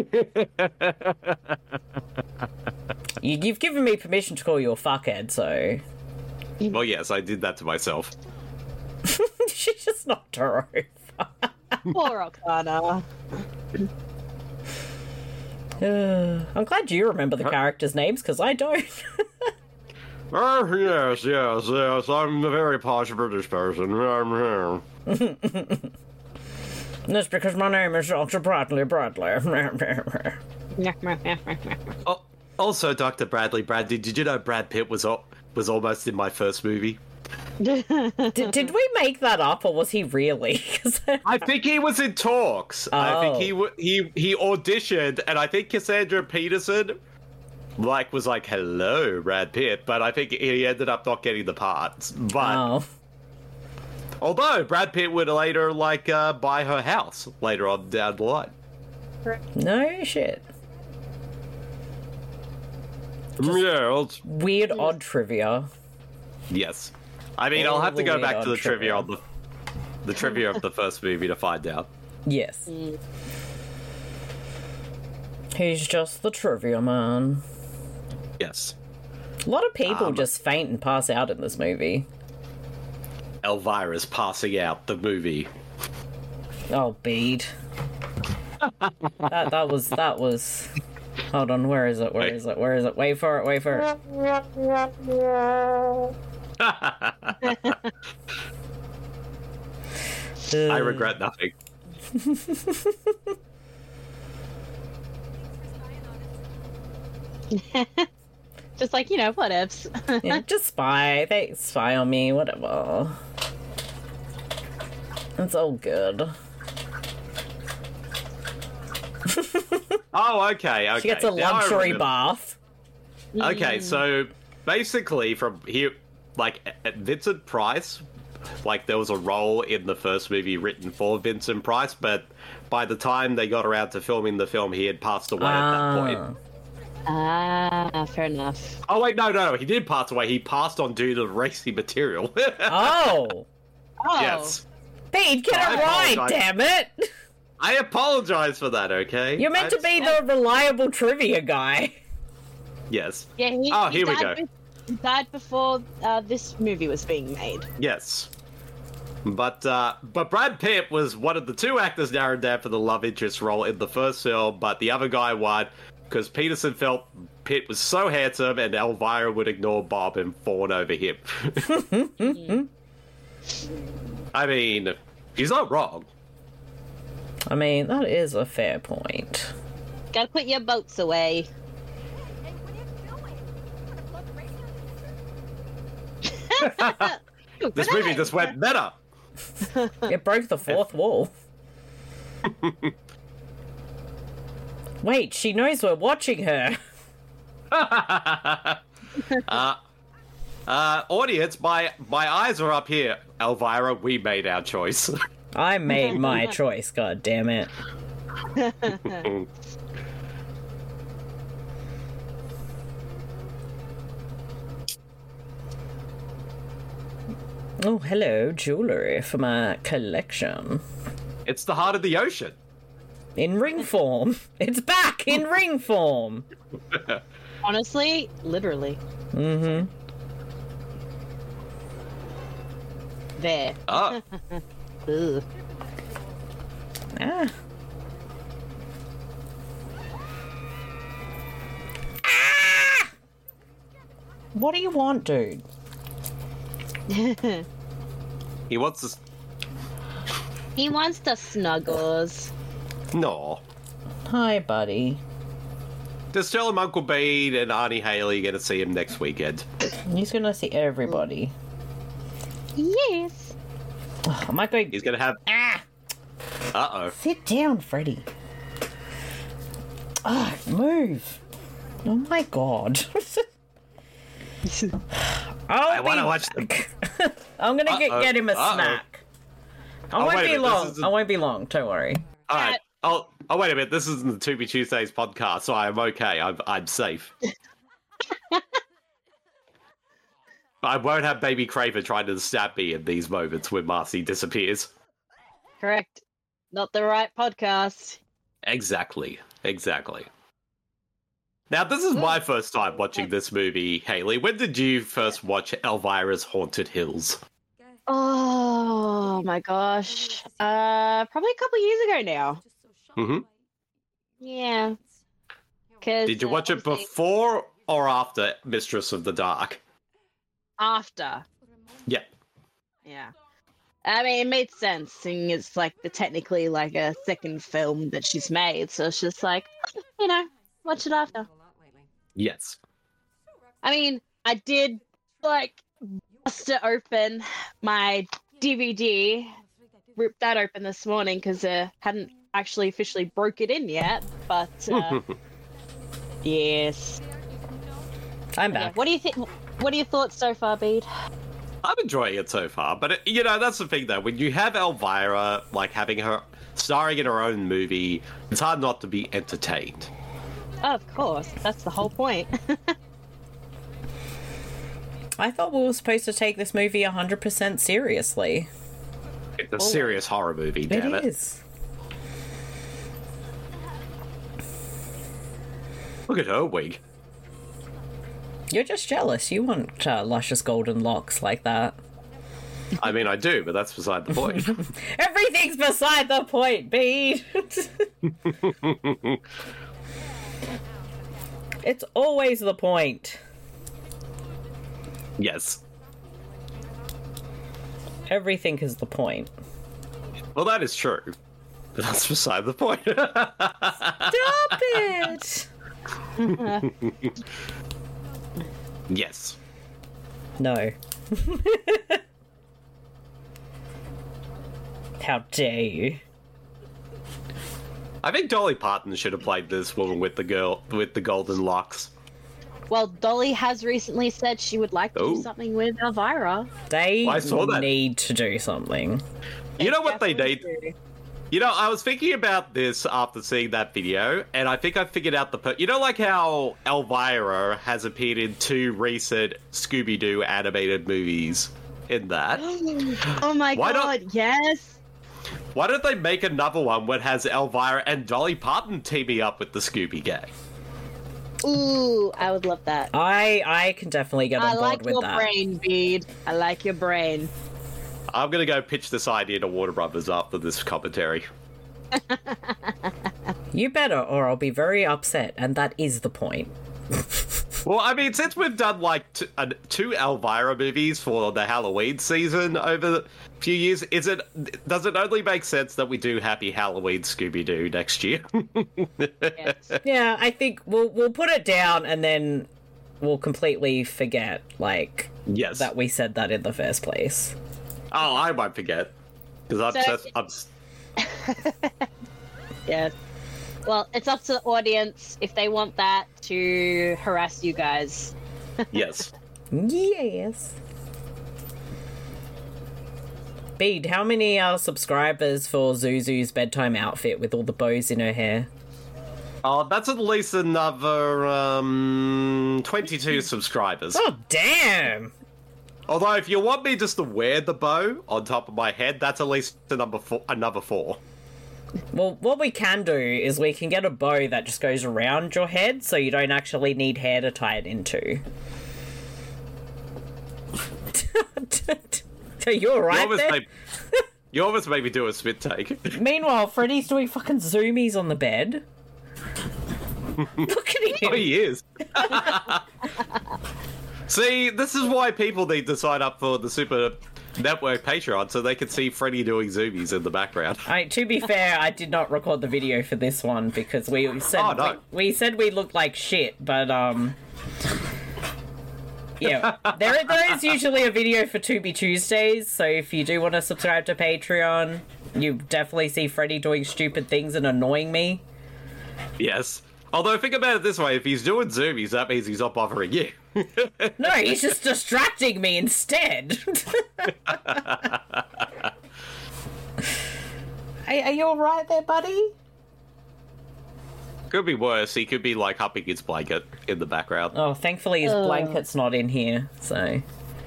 Speaker 6: You, you've given me permission to call you a fuckhead, so...
Speaker 7: Well, yes, I did that to myself.
Speaker 6: She just knocked her over.
Speaker 13: Poor Oksana.
Speaker 6: Uh, I'm glad you remember the characters' names, because I don't.
Speaker 7: Oh, yes, yes, yes. I'm a very posh British person. I'm here.
Speaker 6: That's because my name is Doctor Bradley Bradley.
Speaker 7: Oh, also, Doctor Bradley Bradley, did you know Brad Pitt was al- was almost in my first movie?
Speaker 6: did, did we make that up, or was he really? 'Cause I-
Speaker 7: I think he was in talks. I think
Speaker 6: Oh.
Speaker 7: he w- he he auditioned, and I think Cassandra Peterson like was like, "Hello, Brad Pitt," but I think he ended up not getting the parts. But
Speaker 6: Oh.
Speaker 7: although Brad Pitt would later like uh, buy her house later on down the line.
Speaker 6: No shit.
Speaker 7: Yeah, well, it's-
Speaker 6: Weird, odd trivia.
Speaker 7: yes. I mean,
Speaker 6: All
Speaker 7: I'll have to
Speaker 6: the
Speaker 7: go
Speaker 6: weird
Speaker 7: back to
Speaker 6: odd
Speaker 7: the trivia
Speaker 6: trivia.
Speaker 7: on the the trivia of the first movie to find out.
Speaker 6: Yes. He's just the trivia man.
Speaker 7: Yes.
Speaker 6: A lot of people
Speaker 7: Um,
Speaker 6: just faint and pass out in this movie.
Speaker 7: Elvira's passing out the movie.
Speaker 6: Oh, Bede. that that was that was. Hold on, where is it? Where
Speaker 7: Wait.
Speaker 6: is it? Where is it? Wait for it. Wait for it.
Speaker 7: I regret nothing.
Speaker 13: Just like, you know, whatevs.
Speaker 6: Yeah, just spy. They spy on me. Whatever. It's all good.
Speaker 7: Oh, okay, okay.
Speaker 6: She gets a
Speaker 7: Now I
Speaker 6: luxury
Speaker 7: remember.
Speaker 6: bath.
Speaker 7: Okay, so basically from here, like at Vincent Price, like there was a role in the first movie written for Vincent Price, but by the time they got around to filming the film, he had passed away at that point.
Speaker 13: Ah, fair enough.
Speaker 7: Oh wait, no, no, no, he did pass away. He passed on due to racy material.
Speaker 6: Oh.
Speaker 13: Oh.
Speaker 7: Yes.
Speaker 6: Bede, get
Speaker 7: I
Speaker 6: it right,
Speaker 7: apologize.
Speaker 6: damn it!
Speaker 7: I apologize for that, okay?
Speaker 6: You're meant
Speaker 7: I
Speaker 6: to be the reliable trivia guy.
Speaker 7: Yes.
Speaker 13: Yeah, he,
Speaker 7: Oh,
Speaker 13: he
Speaker 7: here we
Speaker 13: died
Speaker 7: go.
Speaker 13: be- he died before uh, this movie was being made.
Speaker 7: Yes. But uh, but Brad Pitt was one of the two actors narrowed down for the love interest role in the first film, but the other guy won because Peterson felt Pitt was so handsome and Elvira would ignore Bob and fawn over him. I mean, he's not wrong.
Speaker 6: I mean, that is a fair point.
Speaker 13: Gotta put your boats away.
Speaker 7: This movie just went meta.
Speaker 6: It broke the fourth wall. Wait, she knows we're watching her.
Speaker 7: uh, uh, audience, my my eyes are up here. Elvira, we made our choice.
Speaker 6: I made my choice, god damn it. Oh, hello, jewellery for my collection.
Speaker 7: It's the heart of the ocean.
Speaker 6: In ring form. It's back in ring form.
Speaker 13: Honestly, literally.
Speaker 6: Mm-hmm.
Speaker 13: There.
Speaker 7: Oh.
Speaker 13: Ugh.
Speaker 6: Ah. What do you want, dude?
Speaker 7: He wants to...
Speaker 13: He wants the snuggles.
Speaker 7: No.
Speaker 6: Hi, buddy.
Speaker 7: Just tell him Uncle Bede and Auntie Haley are going to see him next weekend.
Speaker 6: He's gonna see everybody.
Speaker 13: Yes.
Speaker 6: Ugh, I might go.
Speaker 7: He's going to have...
Speaker 6: Ah!
Speaker 7: Uh-oh.
Speaker 6: Sit down, Freddy. Ah, move. Oh my god.
Speaker 7: I
Speaker 6: I'll
Speaker 7: want to
Speaker 6: be
Speaker 7: watch them.
Speaker 6: I'm gonna get,
Speaker 7: Uh-oh.
Speaker 6: get him a
Speaker 7: Uh-oh.
Speaker 6: snack. I
Speaker 7: Oh,
Speaker 6: won't
Speaker 7: wait a
Speaker 6: be
Speaker 7: minute, this
Speaker 6: long.
Speaker 7: isn't-
Speaker 6: I won't be long. Don't worry.
Speaker 7: All right. Oh, oh, wait a minute. This isn't the To Be Tuesdays podcast, so I'm okay. I'm, I'm safe. I won't have Baby Craver trying to stab me in these moments when Marcy disappears.
Speaker 13: Correct. Not the right podcast.
Speaker 7: Exactly. Exactly. Now, this is my first time watching this movie, Haley. When did you first watch Elvira's Haunted Hills?
Speaker 13: Oh my gosh. Uh, probably a couple years ago now.
Speaker 7: Mm-hmm.
Speaker 13: Yeah. Cause,
Speaker 7: Did you
Speaker 13: uh,
Speaker 7: watch it
Speaker 13: obviously
Speaker 7: before or after Mistress of the Dark?
Speaker 13: After.
Speaker 7: Yeah.
Speaker 13: Yeah. I mean, it made sense, seeing it's like the technically like a second film that she's made. So it's just like, you know, watch it after.
Speaker 7: Yes.
Speaker 13: I mean, I did like bust it open my D V D, ripped that open this morning because uh, hadn't actually officially broke it in yet. But uh, yes,
Speaker 6: I'm
Speaker 13: Yeah,
Speaker 6: back.
Speaker 13: what do you think? What are your thoughts so far, Bede?
Speaker 7: I'm enjoying it so far, but it, you know that's the thing though. When you have Elvira like having her starring in her own movie, it's hard not to be entertained.
Speaker 13: Oh, of course, that's the whole point.
Speaker 6: I thought we were supposed to take this movie one hundred percent seriously.
Speaker 7: It's a serious horror movie, damn it.
Speaker 6: It is.
Speaker 7: Look at her wig.
Speaker 6: You're just jealous. You want uh, luscious golden locks like that.
Speaker 7: I mean, I do, but that's beside the point.
Speaker 6: Everything's beside the point, Bede. It's always the point.
Speaker 7: Yes.
Speaker 6: Everything is the point.
Speaker 7: Well, that is true. But that's beside the point.
Speaker 6: Stop it!
Speaker 7: Yes.
Speaker 6: No. How dare you?
Speaker 7: I think Dolly Parton should have played this woman with the girl with the golden locks.
Speaker 13: Well, Dolly has recently said she would like to
Speaker 7: Oh.
Speaker 13: do something with Elvira.
Speaker 6: They
Speaker 7: I saw that.
Speaker 6: need to do something.
Speaker 7: You know what they need? You know, I was thinking about this after seeing that video, and I think I figured out the... Per- you know, like how Elvira has appeared in two recent Scooby-Doo animated movies in that?
Speaker 13: Oh my
Speaker 7: Why
Speaker 13: god,
Speaker 7: don't-
Speaker 13: yes!
Speaker 7: Why don't they make another one that has Elvira and Dolly Parton teaming up with the Scooby Gang?
Speaker 13: Ooh, I would love that.
Speaker 6: I I can definitely get on
Speaker 13: I
Speaker 6: board
Speaker 13: like
Speaker 6: with
Speaker 13: your
Speaker 6: that.
Speaker 13: brain, Bede. I like your brain.
Speaker 7: I'm going to go pitch this idea to Warner Brothers after this commentary.
Speaker 6: You better, or I'll be very upset, and that is the point.
Speaker 7: Well, I mean, since we've done like t- uh, two Elvira movies for the Halloween season over the few years, is it does it only make sense that we do Happy Halloween Scooby-Doo next year?
Speaker 6: Yeah, I think we'll we'll put it down, and then we'll completely forget, like,
Speaker 7: yes,
Speaker 6: that we said that in the first place.
Speaker 7: Oh, I won't forget because I'm,
Speaker 13: So-
Speaker 7: just, I'm s-
Speaker 13: Yes. Well, it's up to the audience if they want that to harass you guys.
Speaker 7: yes.
Speaker 6: Yes. Bede, how many uh, subscribers for Zuzu's bedtime outfit with all the bows in her hair?
Speaker 7: Oh, that's at least another um, twenty-two subscribers.
Speaker 6: Oh, damn!
Speaker 7: Although, if you want me just to wear the bow on top of my head, that's at least a number four, another four.
Speaker 6: Well, what we can do is we can get a bow that just goes around your head, so you don't actually need hair to tie it into. Are you alright
Speaker 7: You almost
Speaker 6: there?
Speaker 7: made- you almost made me do a spit take.
Speaker 6: Meanwhile, Freddy's doing fucking zoomies on the bed. Look at him!
Speaker 7: Oh, he is. See, this is why people need to sign up for the Super Network Patreon, so they can see Freddy doing zoomies in the background.
Speaker 6: I, to be fair, I did not record the video for this one because we said
Speaker 7: Oh, no.
Speaker 6: we, we said we looked like shit, but um, yeah, there there is usually a video for To Be Tuesdays. So if you do want to subscribe to Patreon, you definitely see Freddy doing stupid things and annoying me.
Speaker 7: Yes. Although, think about it this way, if he's doing zoomies, that means he's not bothering you.
Speaker 6: No, he's just distracting me instead. Are, are you alright there, buddy?
Speaker 7: Could be worse. He could be, like, humping his blanket in the background.
Speaker 6: Oh, thankfully his
Speaker 13: Oh.
Speaker 6: blanket's not in here, so...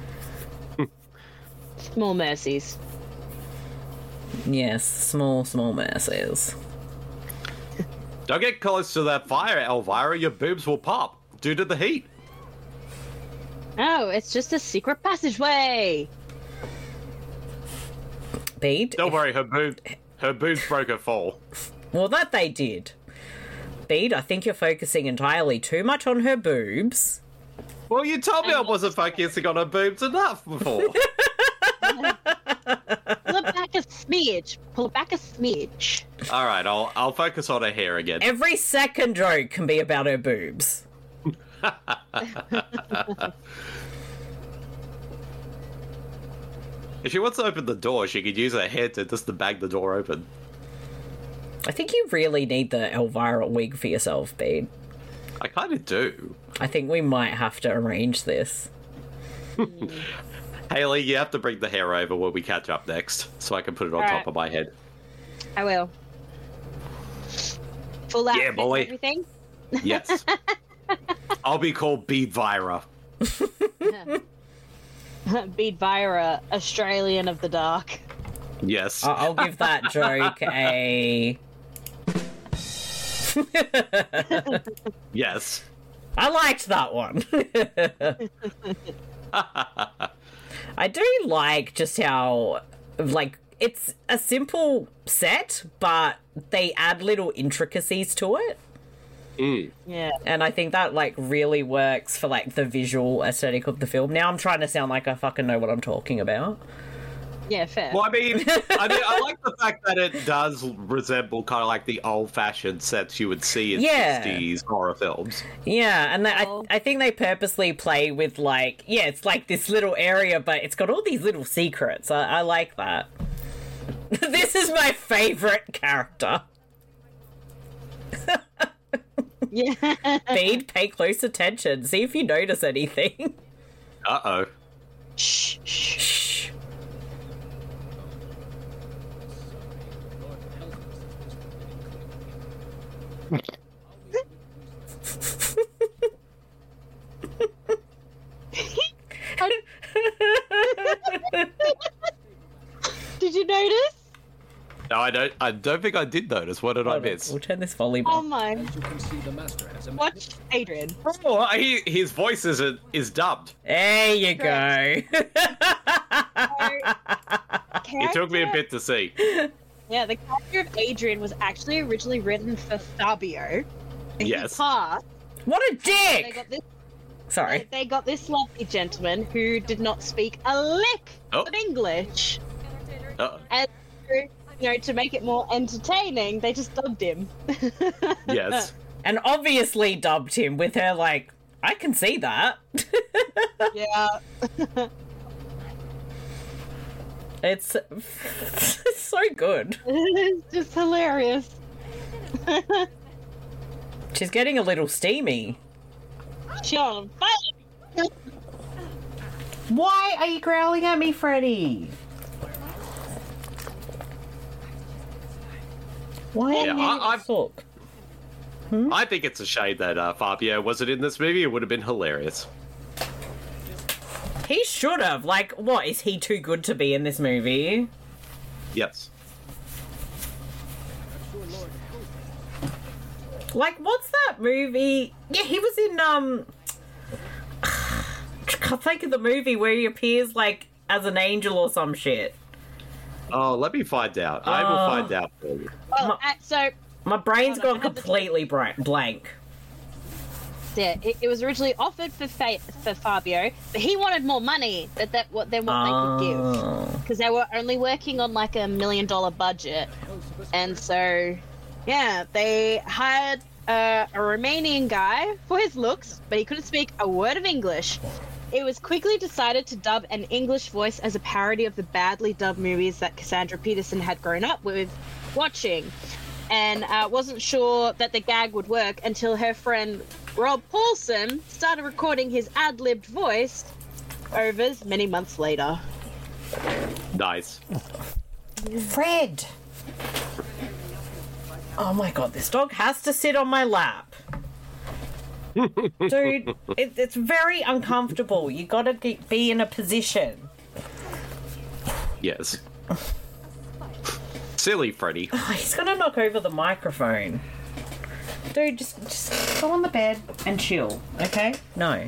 Speaker 13: Small mercies.
Speaker 6: Yes, small, small mercies.
Speaker 7: Don't get close to that fire, Elvira. Your boobs will pop due to the heat.
Speaker 13: Oh, it's just a secret passageway.
Speaker 6: Bede?
Speaker 7: Don't worry, her boob, her boobs broke her fall.
Speaker 6: Well, that they did. Bede, I think you're focusing entirely too much on her boobs.
Speaker 7: Well, you told me I wasn't focusing on her boobs enough before.
Speaker 13: Pull it back a smidge. Pull it back a smidge.
Speaker 7: All right, I'll I'll focus on her hair again.
Speaker 6: Every second joke can be about her boobs.
Speaker 7: If she wants to open the door, she could use her head to just to bang the door open.
Speaker 6: I think you really need the Elvira wig for yourself, Bede.
Speaker 7: I kind of do.
Speaker 6: I think we might have to arrange this.
Speaker 7: Haley, you have to bring the hair over when we catch up next, so I can put it on
Speaker 13: All
Speaker 7: top
Speaker 13: right.
Speaker 7: of my head.
Speaker 13: I will. Full outfit
Speaker 7: Yeah,
Speaker 13: and
Speaker 7: boy.
Speaker 13: everything.
Speaker 7: Yes. I'll be called Beadvira.
Speaker 13: Beadvira, Australian of the Dark.
Speaker 7: Yes.
Speaker 6: I- I'll give that joke a...
Speaker 7: Yes.
Speaker 6: I liked that one. I do like just how, like, it's a simple set, but they add little intricacies to it.
Speaker 7: Mm.
Speaker 13: Yeah.
Speaker 6: And I think that, like, really works for, like, the visual aesthetic of the film. Now I'm trying to sound like I fucking know what I'm talking about.
Speaker 13: Yeah, fair.
Speaker 7: Well, I mean, I mean, I like the fact that it does resemble kind of like the old-fashioned sets you would see in
Speaker 6: Yeah.
Speaker 7: sixties horror films.
Speaker 6: Yeah, and they, I, I think they purposely play with, like, yeah, it's like this little area, but it's got all these little secrets. I, I like that. This is my favourite character.
Speaker 13: Yeah.
Speaker 6: Bede, pay close attention. See if you notice anything.
Speaker 7: Uh-oh.
Speaker 13: Shh, shh. Did you notice?
Speaker 7: No, I don't. I don't think I did notice. What did I
Speaker 6: Hold on,
Speaker 7: miss?
Speaker 6: We'll turn this volume
Speaker 13: Oh
Speaker 6: up.
Speaker 13: my. Watch Adrian.
Speaker 7: Oh, he, his voice is is dubbed.
Speaker 6: There you go.
Speaker 7: It took me a bit to see.
Speaker 13: Yeah, the character of Adrian was actually originally written for Fabio. And
Speaker 7: Yes.
Speaker 13: He passed.
Speaker 6: What a
Speaker 13: They
Speaker 6: dick!
Speaker 13: got this.
Speaker 6: Sorry.
Speaker 13: They got this lovely gentleman who did not speak a lick
Speaker 7: Oh.
Speaker 13: of English,
Speaker 7: Uh,
Speaker 13: and you know, to make it more entertaining, they just dubbed him.
Speaker 7: yes.
Speaker 6: And obviously dubbed him with her, like, I can see that.
Speaker 13: Yeah.
Speaker 6: It's, it's so good.
Speaker 13: It's just hilarious.
Speaker 6: She's getting a little steamy.
Speaker 13: She's on fire.
Speaker 6: Why are you growling at me, Freddy? Why
Speaker 7: Yeah,
Speaker 6: are you
Speaker 7: I, I've,
Speaker 6: talk?
Speaker 7: I think it's a shame that uh, Fabio wasn't in this movie. It would have been hilarious.
Speaker 6: He should have. Like, what? Is he too good to be in this movie?
Speaker 7: Yes.
Speaker 6: Like, what's that movie? Yeah, he was in, um... I can't think of the movie where he appears, like, as an angel or some shit.
Speaker 7: Oh, let me find out. I will
Speaker 6: Oh.
Speaker 7: find out for you.
Speaker 13: Well, uh, so
Speaker 6: My brain's
Speaker 13: Hold on,
Speaker 6: gone
Speaker 13: I have the-
Speaker 6: completely bra- blank.
Speaker 13: yeah, it, it was originally offered for Fa- for Fabio, but he wanted more money than that what than what they could give,
Speaker 6: Oh.
Speaker 13: because they were only working on like a million dollar budget, and so yeah, they hired uh, a Romanian guy for his looks, but he couldn't speak a word of English. It was quickly decided to dub an English voice as a parody of the badly dubbed movies that Cassandra Peterson had grown up with watching, and uh, wasn't sure that the gag would work until her friend Rob Paulson started recording his ad-libbed voice overs many months later.
Speaker 7: Nice.
Speaker 6: Fred! Oh my god, this dog has to sit on my lap. Dude, it, it's very uncomfortable. You gotta get, be in a position.
Speaker 7: Yes. Silly Freddy.
Speaker 6: Oh, he's gonna knock over the microphone. Dude, just, just go on the bed and chill, okay? No.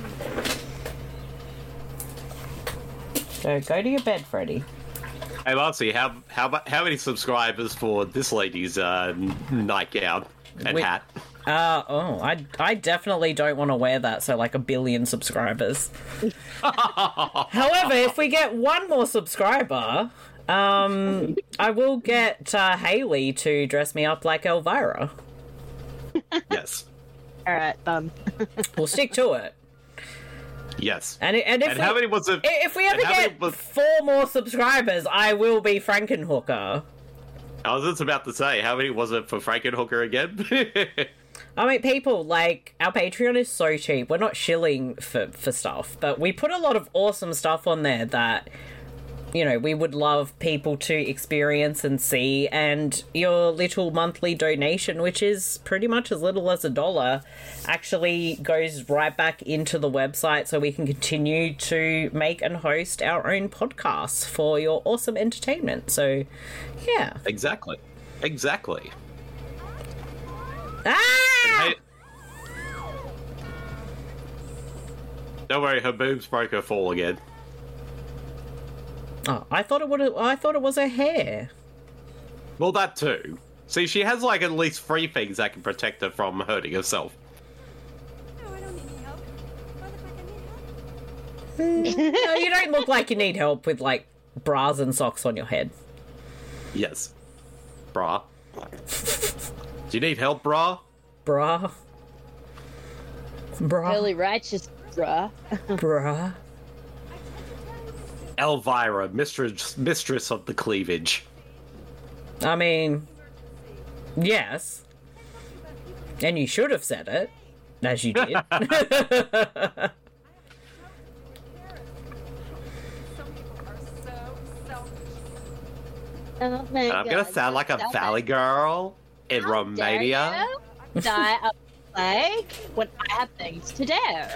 Speaker 6: Go, go to your bed, Freddy.
Speaker 7: Hey, Marcy, how how mu- how many subscribers for this lady's uh, n- nightgown and
Speaker 6: Wait.
Speaker 7: hat?
Speaker 6: Uh, oh, I, I definitely don't want to wear that, so like a billion subscribers. However, if we get one more subscriber, um, I will get uh, Haley to dress me up like Elvira.
Speaker 7: Yes.
Speaker 13: All right, done.
Speaker 6: We'll stick to it.
Speaker 7: Yes.
Speaker 6: And, and if
Speaker 7: And
Speaker 6: we,
Speaker 7: how many was it?
Speaker 6: if we ever
Speaker 7: and how many
Speaker 6: get
Speaker 7: was-
Speaker 6: four more subscribers, I will be Frankenhooker.
Speaker 7: I was just about to say, how many was it for Frankenhooker again?
Speaker 6: I mean, people, like, our Patreon is so cheap. We're not shilling for, for stuff, but we put a lot of awesome stuff on there that, you know, we would love people to experience and see. And your little monthly donation, which is pretty much as little as a dollar, actually goes right back into the website so we can continue to make and host our own podcasts for your awesome entertainment. So, yeah.
Speaker 7: Exactly. Exactly.
Speaker 6: Ah!
Speaker 7: Hey, don't worry, her boobs broke her fall again.
Speaker 6: Oh, I thought it would. I thought it was her hair.
Speaker 7: Well, that too. See, she has like at least three things that can protect her from hurting herself.
Speaker 6: No, you don't look like you need help with like bras and socks on your head.
Speaker 7: Yes. Bra. Do you need help, bra?
Speaker 6: Bra. Bra.
Speaker 13: Really righteous, bruh.
Speaker 6: Bruh.
Speaker 7: Elvira, mistress mistress of the cleavage.
Speaker 6: I mean, yes. And you should have said it, as you did.
Speaker 13: Oh my
Speaker 7: And I'm gonna
Speaker 13: God.
Speaker 7: sound like a valley girl in Romania.
Speaker 13: Die of plague when I have things to do.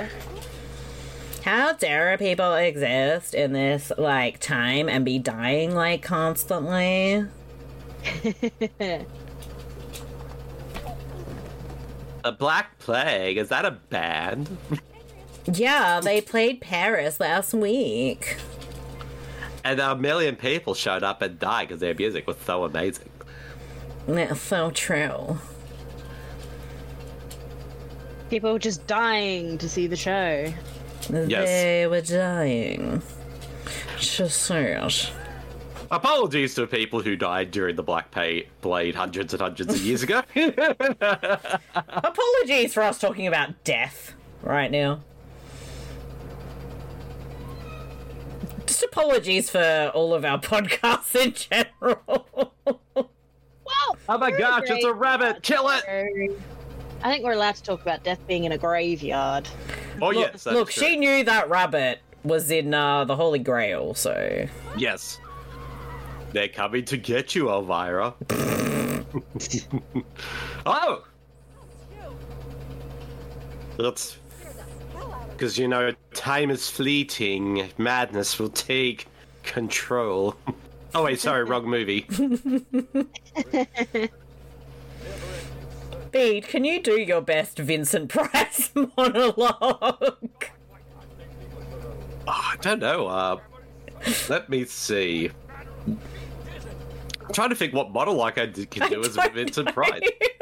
Speaker 6: How dare people exist in this, like, time and be dying, like, constantly?
Speaker 7: The Black Plague, is that a band?
Speaker 6: Yeah, they played Paris last week.
Speaker 7: And a million people showed up and died because their music was so amazing.
Speaker 6: That's so true.
Speaker 13: People were just dying to see the show.
Speaker 7: Yes.
Speaker 6: They were dying. Just sad.
Speaker 7: Apologies to people who died during the Black Pay Blade hundreds and hundreds of years ago.
Speaker 6: Apologies for us talking about death right now. Just apologies for all of our podcasts in general.
Speaker 13: Well,
Speaker 7: oh my gosh, it's a rabbit! Kill it!
Speaker 13: I think we're allowed to talk about death being in a graveyard.
Speaker 7: Oh
Speaker 6: look,
Speaker 7: yes, that's
Speaker 6: look,
Speaker 7: true.
Speaker 6: she knew that rabbit was in uh, the Holy Grail, so
Speaker 7: Yes. They're coming to get you, Elvira. Oh! That's... Because, you know, time is fleeting. Madness will take control. Oh, wait, sorry, wrong movie.
Speaker 6: Bede, can you do your best Vincent Price monologue?
Speaker 7: Oh, I don't know. Uh, let me see. I'm trying to think what monologue I did, can do as Vincent Price.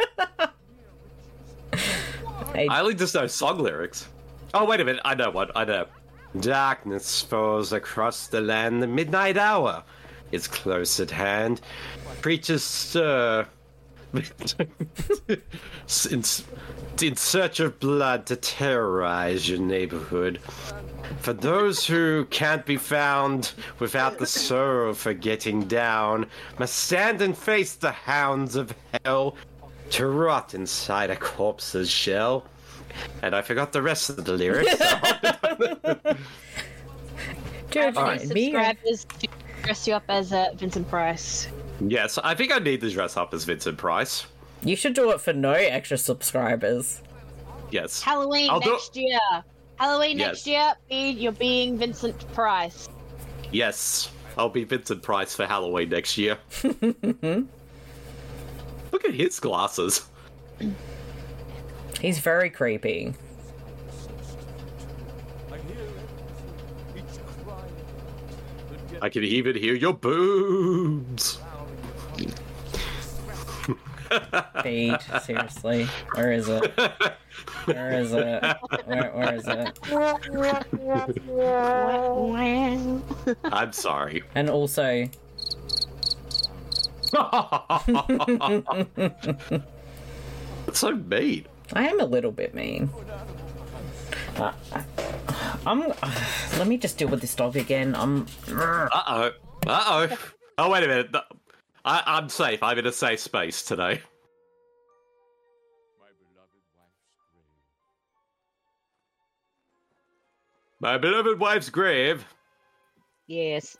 Speaker 7: I only just know song lyrics. Oh, wait a minute. I know one. I know. Darkness falls across the land. The midnight hour is close at hand. Preachers stir. in, in search of blood to terrorize your neighborhood. For those who can't be found without the sorrow for getting down, must stand and face the hounds of hell to rot inside a corpse's shell. And I forgot the rest of the lyrics.
Speaker 6: Don't
Speaker 13: All
Speaker 6: mind
Speaker 13: right.
Speaker 6: me.
Speaker 13: Subscribers to dress you up as uh, Vincent Price.
Speaker 7: Yes, I think I need to dress up as Vincent Price.
Speaker 6: You should do it for no extra subscribers.
Speaker 7: Yes.
Speaker 13: Halloween
Speaker 7: I'll do-
Speaker 13: next year. Halloween
Speaker 7: Yes.
Speaker 13: next year. Be, you're being Vincent Price.
Speaker 7: Yes, I'll be Vincent Price for Halloween next year. Look at his glasses.
Speaker 6: He's very creepy.
Speaker 7: I can even hear your boobs.
Speaker 6: Bede, seriously. Where is it? Where is it? Where, where is it?
Speaker 7: I'm sorry.
Speaker 6: And also...
Speaker 7: It's so mean.
Speaker 6: I am a little bit mean. Uh, I'm... Let me just deal with this dog again. I'm...
Speaker 7: Uh-oh. Uh-oh. Oh, wait a minute. I, I'm safe. I'm in a safe space today. My beloved wife's grave.
Speaker 13: Yes.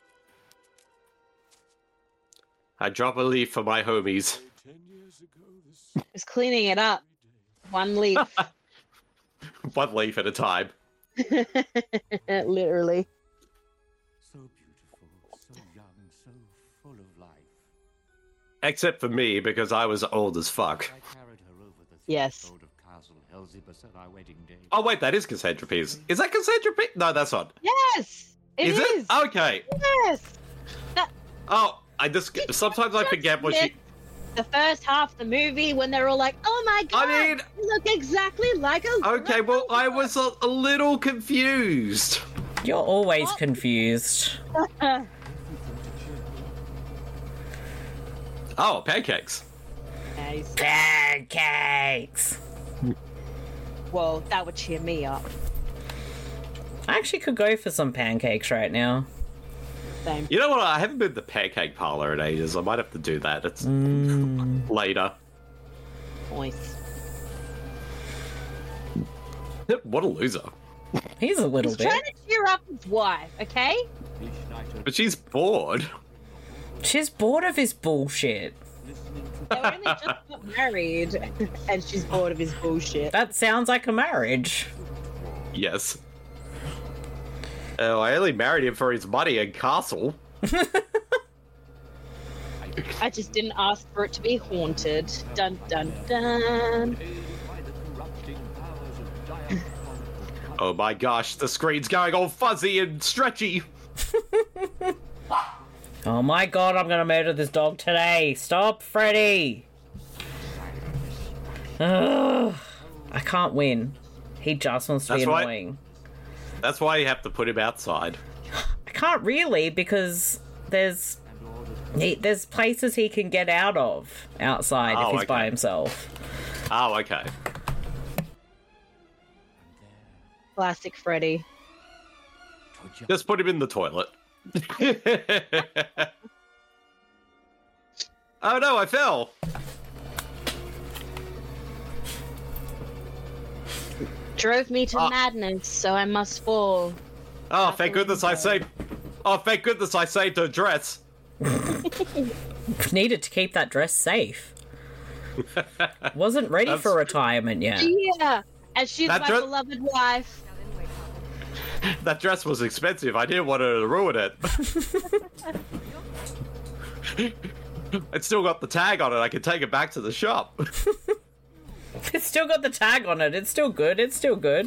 Speaker 7: I drop a leaf for my homies.
Speaker 13: Just cleaning it up. One leaf.
Speaker 7: One leaf at a time.
Speaker 13: Literally.
Speaker 14: So beautiful, so young, so full of life.
Speaker 7: Except for me, because I was old as fuck.
Speaker 14: I carried her over the
Speaker 13: Yes.
Speaker 14: threshold of Castle Helsibus at our wedding day.
Speaker 7: Oh wait, that is Cassandra Pearce. Is that Cassandra Pearce? No, that's not.
Speaker 13: Yes! It
Speaker 7: is,
Speaker 13: is.
Speaker 7: it? Okay.
Speaker 13: Yes! That,
Speaker 7: Oh, I just sometimes I forget what she.
Speaker 13: the first half of the movie when they're all like, "Oh my god,
Speaker 7: I mean-
Speaker 13: you look exactly like a."
Speaker 7: Okay, well, I was a, a little confused.
Speaker 6: You're always confused.
Speaker 7: Oh, pancakes.
Speaker 13: Nice.
Speaker 6: Pancakes.
Speaker 13: Well, that would cheer me up.
Speaker 6: I actually could go for some pancakes right now.
Speaker 13: Same.
Speaker 7: You know what? I haven't been to the pancake parlor in ages. I might have to do that. It's later.
Speaker 13: Nice.
Speaker 7: What a loser.
Speaker 6: He's a little
Speaker 13: He's
Speaker 6: bit.
Speaker 13: trying to cheer up his wife, okay?
Speaker 7: But she's bored.
Speaker 6: She's bored of his bullshit.
Speaker 13: They only just got married, and she's bored of his bullshit.
Speaker 6: That sounds like a marriage.
Speaker 7: Yes. Oh, I only married him for his money and castle.
Speaker 13: I just didn't ask for it to be haunted. Dun dun dun.
Speaker 7: Oh my gosh, the screen's going all fuzzy and stretchy.
Speaker 6: Oh my god, I'm gonna murder this dog today. Stop, Freddy. Ugh, I can't win. He just wants to
Speaker 7: That's
Speaker 6: be
Speaker 7: right.
Speaker 6: annoying.
Speaker 7: That's why you have to put him outside.
Speaker 6: I can't really because there's he, there's places he can get out of outside
Speaker 7: Oh,
Speaker 6: if he's
Speaker 7: okay.
Speaker 6: by himself.
Speaker 7: Oh, okay.
Speaker 13: Classic Freddy.
Speaker 7: Just put him in the toilet. Oh no, I fell.
Speaker 13: Drove me to
Speaker 7: Ah.
Speaker 13: madness, so I must fall.
Speaker 7: Oh, thank goodness I saved. Oh, thank goodness I saved her dress.
Speaker 6: Needed to keep that dress safe. Wasn't ready
Speaker 7: That's-
Speaker 6: for retirement yet.
Speaker 13: Yeah, and she's
Speaker 7: That
Speaker 13: my
Speaker 7: dre-
Speaker 13: beloved wife.
Speaker 7: That dress was expensive. I didn't want her to ruin it. It's still got the tag on it. I can take it back to the shop.
Speaker 6: It's still got the tag on it. It's still good. It's still good.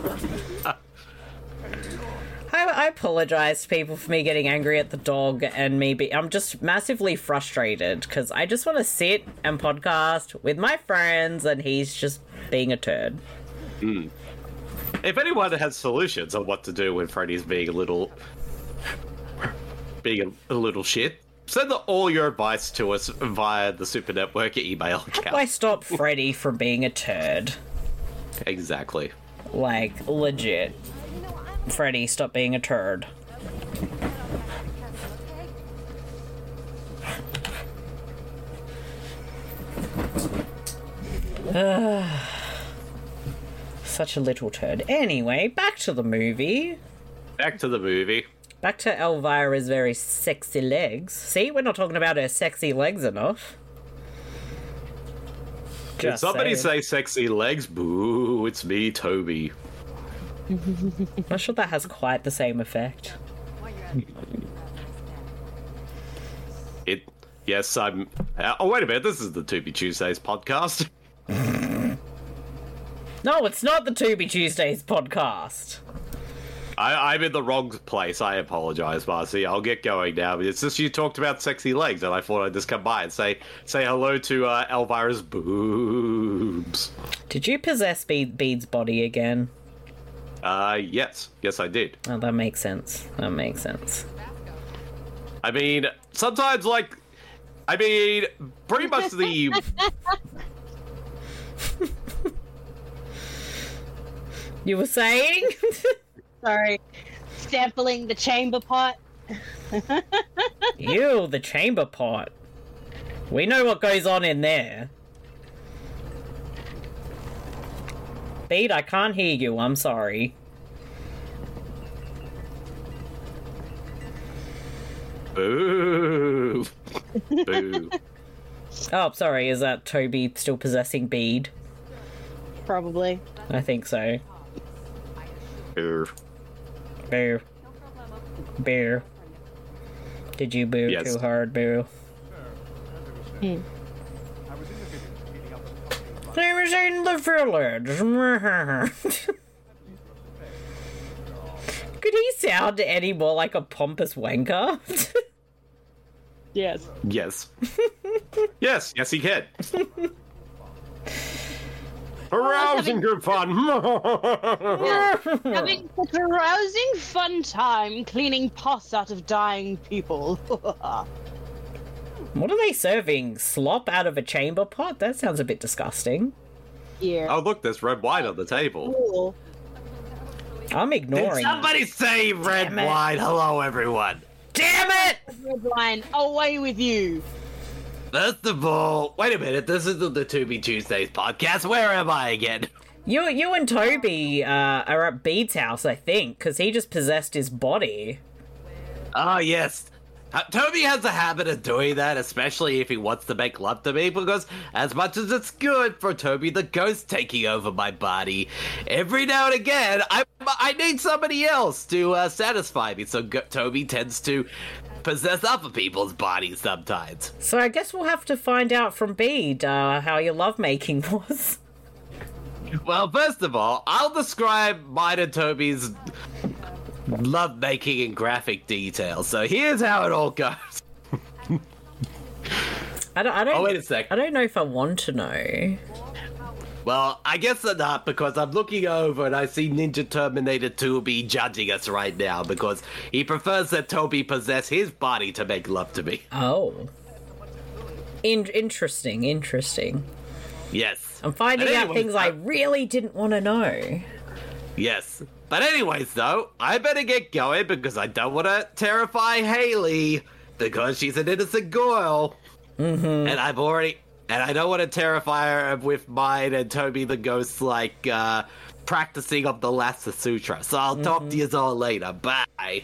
Speaker 6: I, I apologize to people for me getting angry at the dog and me be, I'm just massively frustrated because I just want to sit and podcast with my friends and he's just being a turd.
Speaker 7: Mm. If anyone has solutions on what to do when Freddy's being a little, being a, a little shit, send the, all your advice to us via the Super Network email account.
Speaker 6: How do I stop Freddy from being a turd?
Speaker 7: Exactly.
Speaker 6: Like, legit. Freddy, stop being a turd. Such a little turd. Anyway, back to the movie.
Speaker 7: Back to the movie.
Speaker 6: Back to Elvira's very sexy legs. See, we're not talking about her sexy legs enough.
Speaker 7: Did
Speaker 6: Just
Speaker 7: somebody
Speaker 6: saying.
Speaker 7: say sexy legs? Boo, it's me, Toby.
Speaker 6: Not sure that has quite the same effect.
Speaker 7: It. Yes, I'm. Uh, oh, wait a minute. This is the To Be Tuesdays podcast.
Speaker 6: No, it's not the To Be Tuesdays podcast.
Speaker 7: I, I'm in the wrong place. I apologize, Marcy. I'll get going now. It's just you talked about sexy legs, and I thought I'd just come by and say say hello to uh, Elvira's boobs.
Speaker 6: Did you possess Be- Bede's body again?
Speaker 7: Uh, yes. Yes, I did.
Speaker 6: Oh, that makes sense. That makes sense.
Speaker 7: I mean, sometimes, like... I mean, pretty much the...
Speaker 6: You were saying?
Speaker 13: Sorry. Sampling the chamber pot.
Speaker 6: Ew, the chamber pot. We know what goes on in there. Bede, I can't hear you. I'm sorry.
Speaker 7: Boo. Boo.
Speaker 6: Oh, sorry, is that Toby still possessing Bede?
Speaker 13: Probably.
Speaker 6: I think so.
Speaker 7: Boo.
Speaker 6: Boo. Boo. Did you boo
Speaker 7: Yes.
Speaker 6: too hard, boo?
Speaker 13: Hmm.
Speaker 6: I was in the village. Could he sound any more like a pompous wanker?
Speaker 13: Yes.
Speaker 7: Yes. yes, yes, he can. Arousing good fun.
Speaker 13: Having such a rousing fun time cleaning pus out of dying people.
Speaker 6: What are they serving? Slop out of a chamber pot? That sounds a bit disgusting.
Speaker 13: Yeah.
Speaker 7: Oh, look, there's red wine on the table.
Speaker 13: Cool.
Speaker 6: I'm
Speaker 7: Did
Speaker 6: ignoring.
Speaker 7: somebody say red
Speaker 6: Damn it.
Speaker 7: wine? Hello, everyone.
Speaker 6: Damn it!
Speaker 13: Red wine, away with you.
Speaker 7: First of all, wait a minute. This isn't the To Be Tuesdays podcast. Where am I again?
Speaker 6: You, you and Toby uh, are at Bede's house, I think, because he just possessed his body.
Speaker 7: Ah, yes. Uh, Toby has a habit of doing that, especially if he wants to make love to me, because as much as it's good for Toby the ghost taking over my body, every now and again, I I need somebody else to uh, satisfy me, so Go- Toby tends to possess other people's bodies sometimes.
Speaker 6: So I guess we'll have to find out from Bede uh, how your lovemaking was.
Speaker 7: Well, first of all, I'll describe mine and Toby's love-making in graphic detail, so here's how it all goes.
Speaker 6: I don't, I don't,
Speaker 7: Oh, wait a sec.
Speaker 6: I don't know if I want to know.
Speaker 7: Well, I guess not, because I'm looking over and I see Ninja Terminator two be judging us right now, because he prefers that Toby possess his body to make love to me.
Speaker 6: Oh. In- interesting, interesting.
Speaker 7: Yes.
Speaker 6: I'm finding
Speaker 7: But
Speaker 6: out
Speaker 7: anyways,
Speaker 6: things I really didn't want to know.
Speaker 7: Yes. But anyways, though, I better get going, because I don't want to terrify Haley, because she's an innocent girl.
Speaker 6: Mm-hmm.
Speaker 7: And I've already... And I don't want to terrify her with mine and Toby the Ghost, like, uh, practicing of the Lhasa Sutra. So I'll talk to you all later. Bye.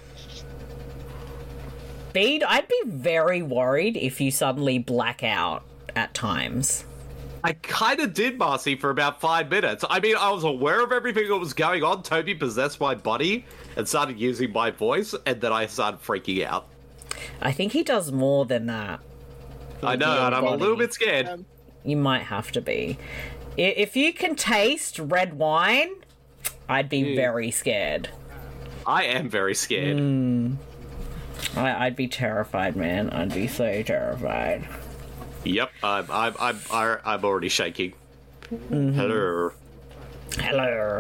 Speaker 6: Bede, I'd be very worried if you suddenly black out at times.
Speaker 7: I kind of did, Marcy, for about five minutes. I mean, I was aware of everything that was going on. Toby possessed my body and started using my voice, and then I started freaking out.
Speaker 6: I think he does more than that.
Speaker 7: I know, and I'm a little bit scared.
Speaker 6: You might have to be. I- If you can taste red wine, I'd be
Speaker 7: Mm.
Speaker 6: very scared.
Speaker 7: I am very scared.
Speaker 6: Mm. I- I'd be terrified, man. I'd be so terrified.
Speaker 7: Yep, I'm, I'm, I'm, I'm I'm already shaking.
Speaker 6: Mhm.
Speaker 7: Hello.
Speaker 6: Hello.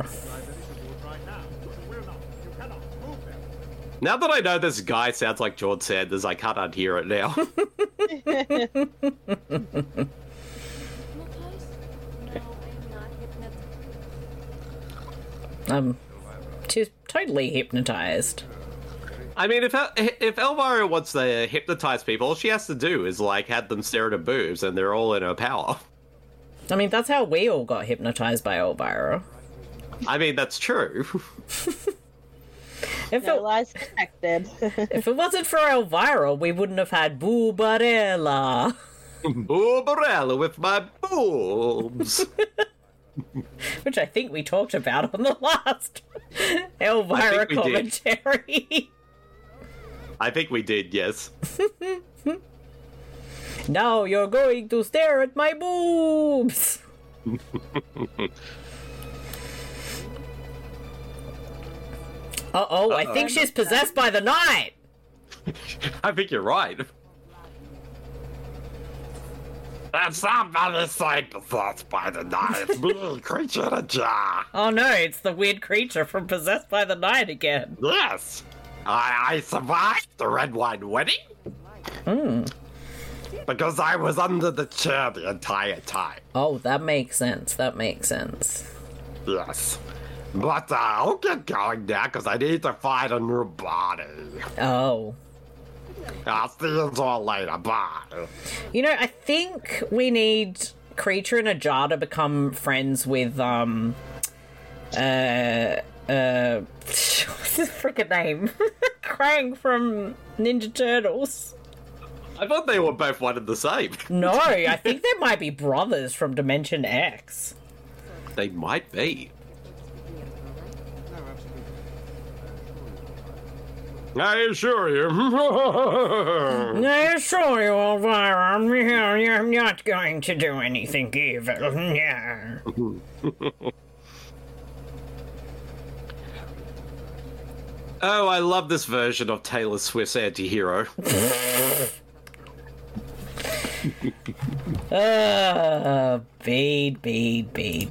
Speaker 7: Now that I know this guy sounds like George Sanders, I can't unhear it now.
Speaker 6: um, she's totally hypnotized.
Speaker 7: I mean, if El- if Elvira wants to hypnotize people, all she has to do is, like, have them stare at her boobs, and they're all in her power.
Speaker 6: I mean, that's how we all got hypnotized by Elvira.
Speaker 7: I mean, that's true.
Speaker 6: If
Speaker 13: no
Speaker 6: it,
Speaker 13: lies detected.
Speaker 6: if it wasn't for Elvira, we wouldn't have had Boobarella.
Speaker 7: Boobarella with my boobs.
Speaker 6: Which I think we talked about on the last Elvira
Speaker 7: I think we did.
Speaker 6: commentary.
Speaker 7: I think we did, yes.
Speaker 6: Now you're going to stare at my boobs. Uh-oh, I
Speaker 7: Uh-oh.
Speaker 6: think she's possessed by the night.
Speaker 7: I think you're right. That's somebody saying possessed by the night. Weird creature in a jar.
Speaker 6: Oh no, it's the weird creature from Possessed by the Night again.
Speaker 7: Yes. I, I survived the red wine wedding.
Speaker 6: Hmm.
Speaker 7: Because I was under the chair the entire time.
Speaker 6: Oh, that makes sense. That makes sense.
Speaker 7: Yes. But uh, I'll get going now because I need to find a new body.
Speaker 6: Oh.
Speaker 7: I'll see you all later. Bye.
Speaker 6: You know, I think we need Creature in a Jar to become friends with, um, uh, uh, what's his freaking name? Krang from Ninja Turtles.
Speaker 7: I thought they were both one and the same.
Speaker 6: No, I think they might be brothers from Dimension X.
Speaker 7: They might be. I assure you.
Speaker 6: I assure you, Elvira, I'm not going to do anything evil. Yeah.
Speaker 7: Oh, I love this version of Taylor Swift's anti-hero.
Speaker 6: uh, bead, bead, bead.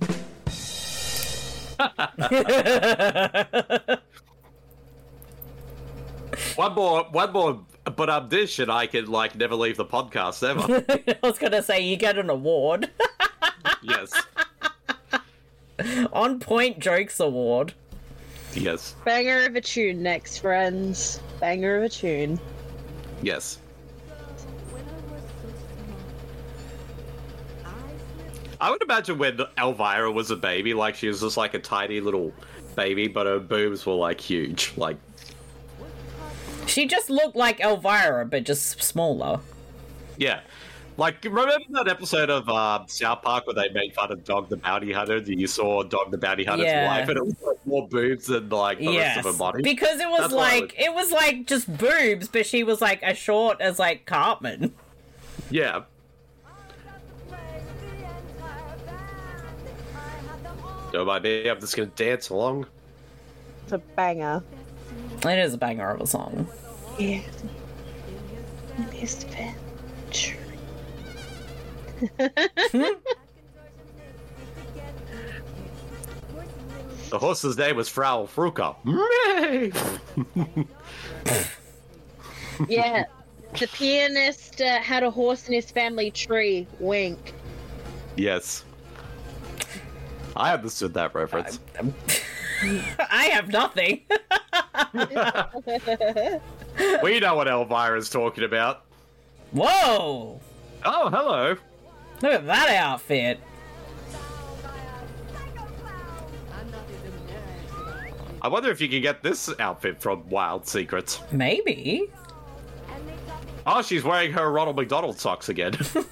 Speaker 7: One more, one more, but I'm this and I can, like, never leave the podcast ever.
Speaker 6: I was gonna say, you get an award.
Speaker 7: Yes.
Speaker 6: On Point Jokes Award.
Speaker 7: Yes.
Speaker 13: Banger of a tune next, friends. Banger of a tune.
Speaker 7: Yes. I would imagine when Elvira was a baby, like, she was just like a tiny little baby, but her boobs were, like, huge. Like,
Speaker 6: she just looked like Elvira, but just smaller.
Speaker 7: Yeah. Like, remember that episode of uh, South Park where they made fun of Dog the Bounty Hunter? And you saw Dog the Bounty Hunter's
Speaker 6: Yeah.
Speaker 7: wife, and it was like more boobs than like the
Speaker 6: Yes,
Speaker 7: rest of her body.
Speaker 6: because it was
Speaker 7: That's why I
Speaker 6: like it was like just boobs, but she was like as short as like Cartman.
Speaker 7: Yeah. Don't mind me, I'm just gonna dance along.
Speaker 13: It's a banger.
Speaker 6: It is a banger of a song.
Speaker 13: Yeah. Best adventure.
Speaker 7: The horse's name was Frau Fruka.
Speaker 13: Yeah. The pianist uh, had a horse in his family tree. Wink.
Speaker 7: Yes. I understood that reference.
Speaker 6: I have nothing.
Speaker 7: We know what Elvira's talking about.
Speaker 6: Whoa!
Speaker 7: Oh, hello.
Speaker 6: Look at that outfit.
Speaker 7: I wonder if you can get this outfit from Wild Secrets.
Speaker 6: Maybe.
Speaker 7: Oh, she's wearing her Ronald McDonald socks again.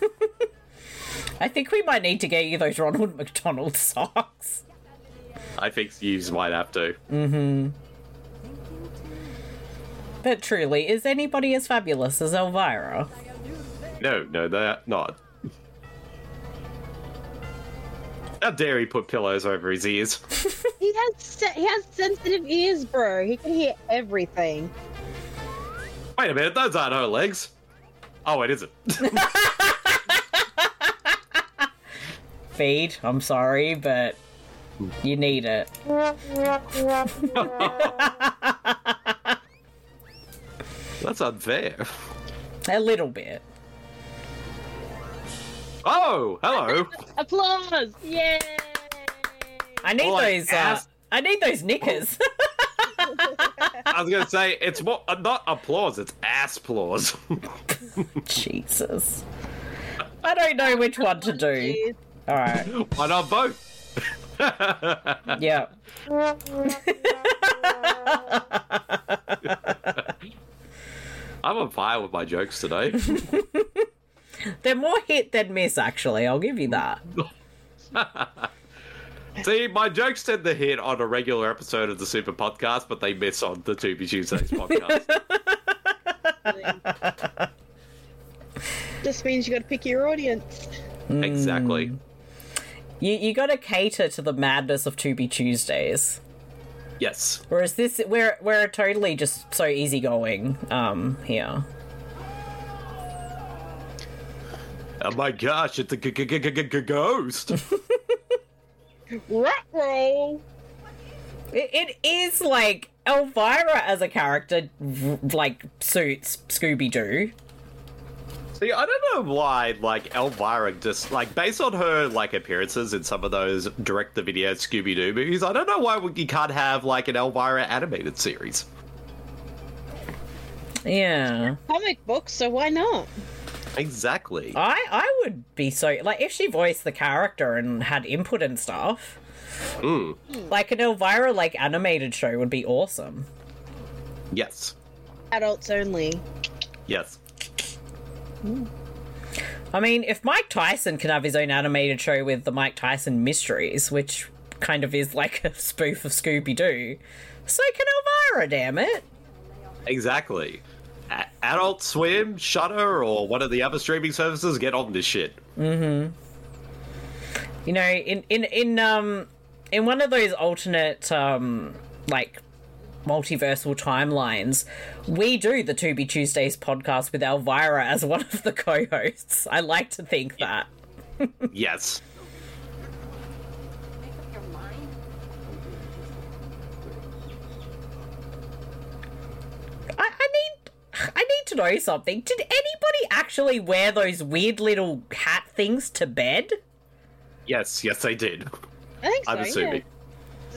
Speaker 6: I think we might need to get you those Ronald McDonald socks.
Speaker 7: I think you might have to.
Speaker 6: Mm-hmm. But truly, is anybody as fabulous as Elvira?
Speaker 7: No, no, they're not. How dare he put pillows over his ears?
Speaker 13: He has se- he has sensitive ears, bro. He can hear everything.
Speaker 7: Wait a minute, those aren't her legs. Oh, it isn't.
Speaker 6: Feed, I'm sorry, but you need it.
Speaker 7: That's unfair.
Speaker 6: A little bit.
Speaker 7: Oh, hello.
Speaker 13: Applause! Yay!
Speaker 6: I need
Speaker 7: Well, like
Speaker 6: those. Uh,
Speaker 7: ass-
Speaker 6: I need those knickers.
Speaker 7: I was gonna say it's more uh, not applause, it's ass applause.
Speaker 6: Jesus. I don't know which one to do. All right.
Speaker 7: Why not both?
Speaker 6: Yeah.
Speaker 7: I'm on fire with my jokes today.
Speaker 6: They're more hit than miss, actually. I'll give you that.
Speaker 7: See, my jokes tend to hit on a regular episode of the Super Podcast, but they miss on the To Be Tuesdays podcast.
Speaker 13: Just means you gotta pick your audience.
Speaker 7: Exactly.
Speaker 6: You you got to cater to the madness of To Be Tuesdays.
Speaker 7: Yes.
Speaker 6: Whereas this, we're we're totally just so easygoing. Um, here.
Speaker 7: Oh my gosh, it's a g- g- g- g- g- ghost.
Speaker 13: Ruh-roh.
Speaker 6: It, it is like Elvira as a character, v- like suits Scooby Doo.
Speaker 7: See, I don't know why, like, Elvira just, like, based on her, like, appearances in some of those direct-to-video Scooby-Doo movies, I don't know why you can't have, like, an Elvira animated series.
Speaker 6: Yeah.
Speaker 13: Comic books, so why not?
Speaker 7: Exactly.
Speaker 6: I I would be so like if she voiced the character and had input and stuff.
Speaker 7: Mm.
Speaker 6: Like an Elvira like animated show would be awesome.
Speaker 7: Yes.
Speaker 13: adults only.
Speaker 7: Yes.
Speaker 6: I mean, if Mike Tyson can have his own animated show with the Mike Tyson Mysteries, which kind of is like a spoof of Scooby-Doo, so can Elvira, damn it.
Speaker 7: Exactly. A- Adult Swim, Shudder, or one of the other streaming services, get on this shit.
Speaker 6: Mm-hmm. You know, in, in, in, um, in one of those alternate, um, like, multiversal timelines, we do the To Be Tuesdays podcast with Elvira as one of the co-hosts. I like to think that.
Speaker 7: Yes.
Speaker 6: I, I need I need to know something. Did anybody actually wear those weird little hat things to bed?
Speaker 7: Yes, yes, they did.
Speaker 13: I think so,
Speaker 7: I'm assuming.
Speaker 13: yeah.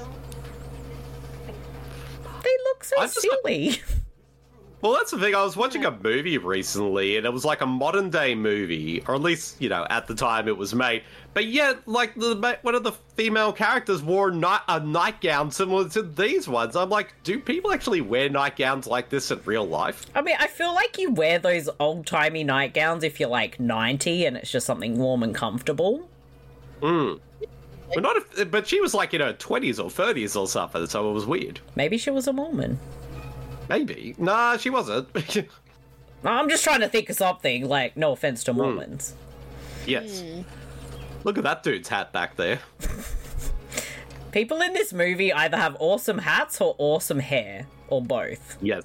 Speaker 6: They look so
Speaker 7: I'm just-
Speaker 6: silly.
Speaker 7: Well, that's the thing. I was watching a movie recently, and it was like a modern day movie, or at least, you know, at the time it was made. But yet, like, the one of the female characters wore night, a nightgown similar to these ones. I'm like, do people actually wear nightgowns like this in real life?
Speaker 6: I mean, I feel like you wear those old-timey nightgowns if you're like ninety and it's just something warm and comfortable.
Speaker 7: Mm. But not if, but she was like in her twenties or thirties or something, so it was weird.
Speaker 6: Maybe she was a Mormon.
Speaker 7: Maybe. Nah, she wasn't.
Speaker 6: I'm just trying to think of something, like, no offense to Mormons.
Speaker 7: Yes. Look at that dude's hat back there.
Speaker 6: People in this movie either have awesome hats or awesome hair, or both.
Speaker 7: Yes.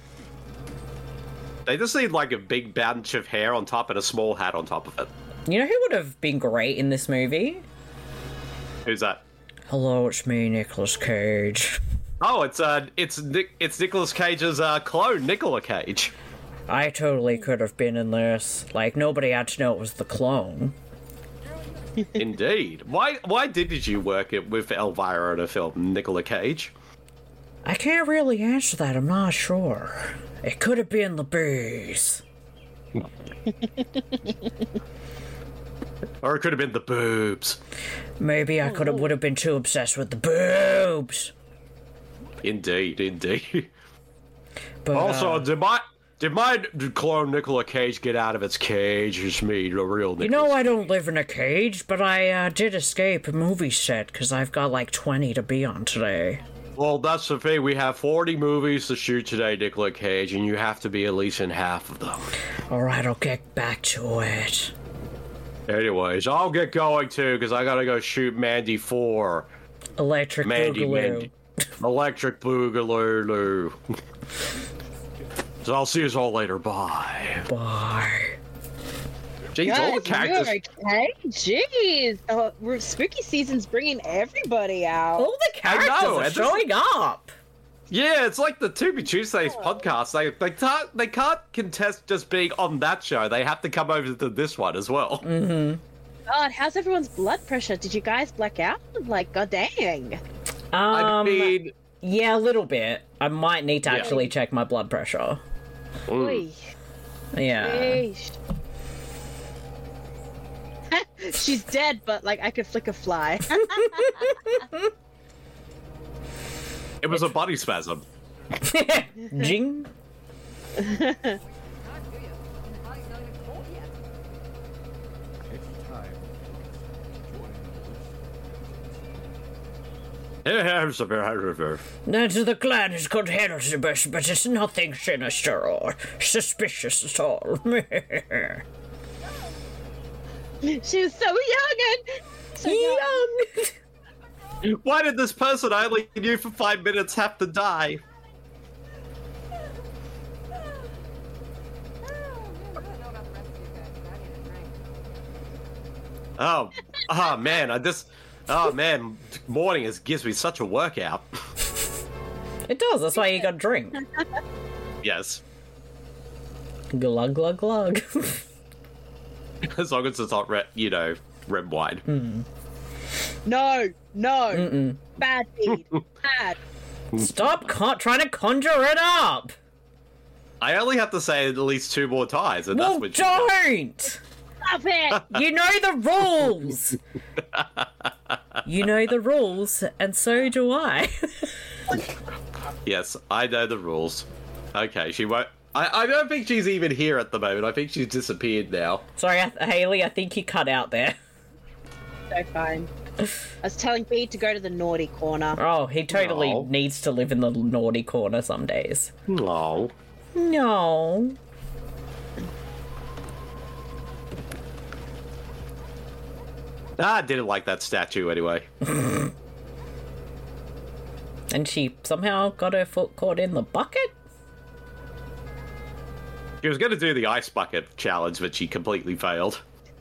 Speaker 7: They just need like a big bunch of hair on top and a small hat on top of it.
Speaker 6: You know who would have been great in this movie?
Speaker 7: Who's that?
Speaker 6: Hello, it's me, Nicolas Cage.
Speaker 7: Oh, it's uh, it's Nick, it's Nicolas Cage's uh, clone, Nicolas Cage.
Speaker 6: I totally could have been in this. Like, nobody had to know it was the clone.
Speaker 7: Indeed. Why why did you work it with Elvira in a film, Nicolas Cage?
Speaker 6: I can't really answer that, I'm not sure. It could have been the booze.
Speaker 7: Or it could have been the boobs.
Speaker 6: Maybe I could have would have been too obsessed with the boobs.
Speaker 7: Indeed, indeed.
Speaker 6: But,
Speaker 7: also,
Speaker 6: uh,
Speaker 7: did my did my clone Nicolas Cage get out of its cage? It's me, the real Nicolas.
Speaker 6: You know, I don't live in a cage, but I uh, did escape a movie set because I've got like twenty to be on today.
Speaker 7: Well, that's the thing. We have forty movies to shoot today, Nicolas Cage, and you have to be at least in half of them.
Speaker 6: Alright, I'll get back to it.
Speaker 7: Anyways, I'll get going too, because I gotta go shoot Mandy four.
Speaker 6: Electric
Speaker 7: Mandy,
Speaker 6: Boogaloo.
Speaker 7: Mandy. Electric Boogaloo. So I'll see you all later. Bye.
Speaker 6: Bye.
Speaker 7: Jeez, all the characters.
Speaker 13: Okay, jeez. Oh, we're- spooky season's bringing everybody out.
Speaker 6: All the characters
Speaker 7: I know,
Speaker 6: are
Speaker 7: and this-
Speaker 6: showing up.
Speaker 7: Yeah, it's like the To Be Tuesdays podcast. They they can't they can't contest just being on that show. They have to come over to this one as well.
Speaker 6: Mm-hmm.
Speaker 13: God, how's everyone's blood pressure? Did you guys black out? Like, god dang.
Speaker 6: Um,
Speaker 7: I mean,
Speaker 6: yeah, a little bit. I might need to
Speaker 7: Yeah.
Speaker 6: actually check my blood pressure.
Speaker 7: mm.
Speaker 13: Oy.
Speaker 6: Yeah.
Speaker 13: Sheesh. She's dead, but like I could flick a fly.
Speaker 7: It was a body spasm.
Speaker 6: Jing. Now to the clan is good Elizabeth, but it's nothing sinister or suspicious at all.
Speaker 13: She was so young and so young.
Speaker 7: Why did this person I only knew for five minutes have to die? Oh, oh man, I just, oh man, morning is gives me such a workout.
Speaker 6: It does, that's why you gotta drink.
Speaker 7: Yes,
Speaker 6: Glug, glug, glug.
Speaker 7: as long as it's not red, you know, red wine.
Speaker 6: Mm.
Speaker 13: No, no.
Speaker 6: Mm-mm.
Speaker 13: Bad deed. Bad.
Speaker 6: Stop con- trying to conjure it up!
Speaker 7: I only have to say it at least two more times, and
Speaker 6: Well,
Speaker 7: that's what you
Speaker 6: don't!
Speaker 13: Stop it!
Speaker 6: You know the rules! You know the rules, and so do I.
Speaker 7: Yes, I know the rules. Okay, she won't. I, I don't think she's even here at the moment. I think she's disappeared now.
Speaker 6: Sorry, Haley, I think you cut out there.
Speaker 13: So fine. I was telling B to go to the naughty corner.
Speaker 6: Oh, he totally
Speaker 7: No.
Speaker 6: needs to live in the naughty corner some days.
Speaker 7: No.
Speaker 6: No.
Speaker 7: Ah, I didn't like that statue anyway.
Speaker 6: And she somehow got her foot caught in the bucket?
Speaker 7: She was going to do the ice bucket challenge, but she completely failed.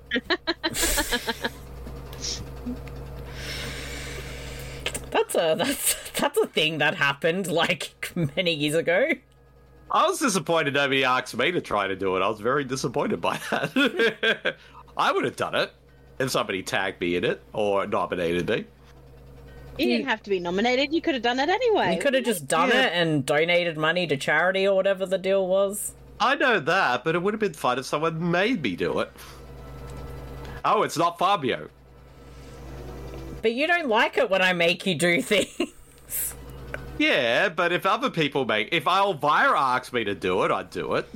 Speaker 6: That's a that's that's a thing that happened like many years ago.
Speaker 7: I was disappointed nobody asked me to try to do it. I was very disappointed by that. I would have done it if somebody tagged me in it or nominated me.
Speaker 13: You didn't have to be nominated. You could have done it anyway.
Speaker 6: You could have just done
Speaker 7: Yeah.
Speaker 6: it and donated money to charity or whatever the deal was.
Speaker 7: I know that, but it would have been fun if someone made me do it. Oh, it's not Fabio.
Speaker 6: But you don't like it when I make you do things.
Speaker 7: Yeah, but if other people make... If Elvira asked me to do it, I'd do it.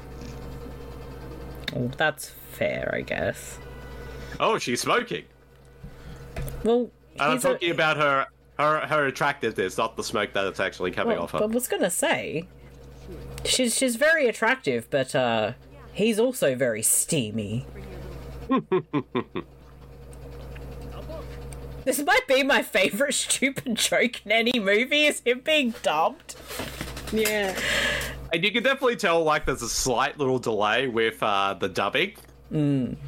Speaker 6: Well, that's fair, I guess.
Speaker 7: Oh, she's smoking.
Speaker 6: Well,
Speaker 7: And I'm
Speaker 6: he's a-
Speaker 7: talking about her, her her attractiveness, not the smoke that's actually coming
Speaker 6: well,
Speaker 7: off her.
Speaker 6: I was gonna say, she's she's very attractive, but uh, he's also very steamy. This might be my favorite stupid joke in any movie, is him being dubbed.
Speaker 13: Yeah.
Speaker 7: And you can definitely tell, like, there's a slight little delay with uh, the dubbing.
Speaker 6: Mm.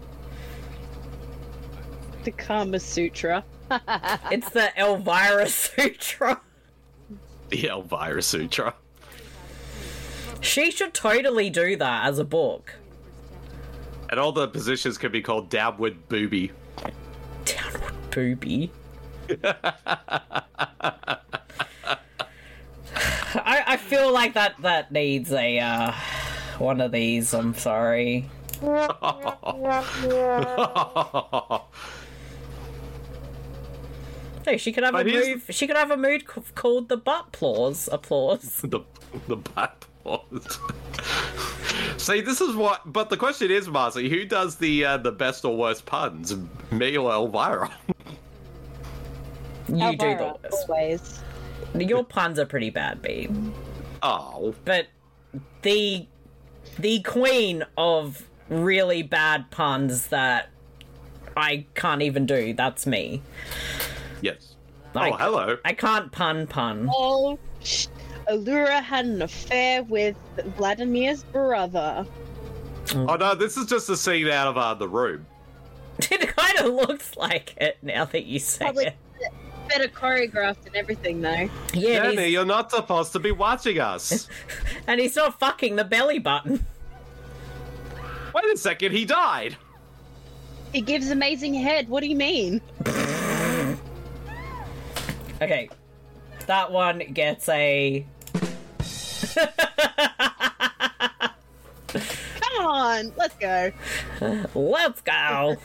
Speaker 13: The Kama Sutra.
Speaker 6: It's the Elvira Sutra.
Speaker 7: The Elvira Sutra.
Speaker 6: She should totally do that as a book.
Speaker 7: And all the positions can be called downward booby.
Speaker 6: Downward booby? I, I feel like that, that needs a, uh, one of these, I'm sorry. Hey, she could have
Speaker 7: But
Speaker 6: a
Speaker 7: here's-
Speaker 6: move. She could have a mood c- called the butt applause. Applause.
Speaker 7: the the butt applause. See, this is what. But the question is, Marcy, who does the uh, the best or worst puns? Me or Elvira?
Speaker 6: You do the
Speaker 13: Elvira,
Speaker 6: worst.
Speaker 13: always.
Speaker 6: Your puns are pretty bad, babe.
Speaker 7: Oh,
Speaker 6: But the the queen of really bad puns that I can't even do. That's me.
Speaker 7: yes.
Speaker 6: Like,
Speaker 7: oh, hello.
Speaker 6: I can't pun pun.
Speaker 13: Oh, sh- Allura had an affair with Vladimir's brother.
Speaker 7: Oh no, this is just a scene out of uh, the room.
Speaker 6: It kind of looks like it now that you say
Speaker 13: Probably
Speaker 6: it.
Speaker 13: better choreographed and everything, though.
Speaker 6: Yeah, and
Speaker 7: Danny,
Speaker 6: he's,
Speaker 7: you're not supposed to be watching us.
Speaker 6: and he's not fucking the belly button.
Speaker 7: Wait a second, he died.
Speaker 13: He gives amazing head. What do you mean?
Speaker 6: Okay, that one gets a.
Speaker 13: Come on, let's go.
Speaker 6: Let's go.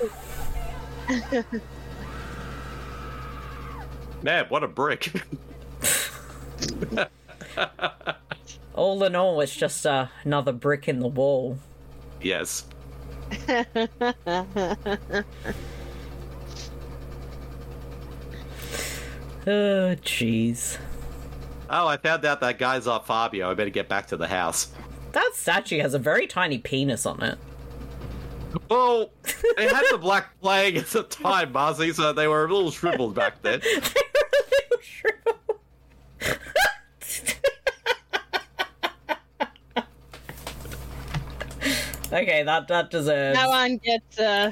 Speaker 7: Man, what a brick.
Speaker 6: All in all, it's just uh, another brick in the wall.
Speaker 7: Yes.
Speaker 6: Oh, jeez.
Speaker 7: Oh, I found out that guy's off Fabio. I better get back to the house.
Speaker 6: That statue has a very tiny penis on it.
Speaker 7: Well, they had the Black Plague at the time, Marcy, so they were a little shriveled back then.
Speaker 6: Okay, that that deserves.
Speaker 13: No one gets. Uh...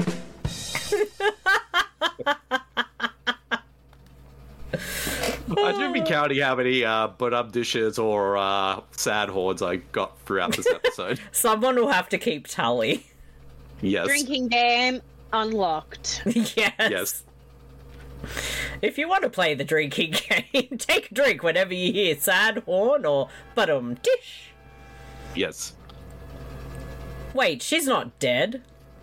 Speaker 7: I should be counting how many uh, but-up dishes or uh, sad horns I got throughout this episode.
Speaker 6: Someone will have to keep tally.
Speaker 7: Yes.
Speaker 13: Drinking game unlocked.
Speaker 6: Yes.
Speaker 7: Yes.
Speaker 6: If you want to play the drinking game, take a drink whenever you hear sad horn or but-um dish.
Speaker 7: Yes.
Speaker 6: Wait, she's not dead.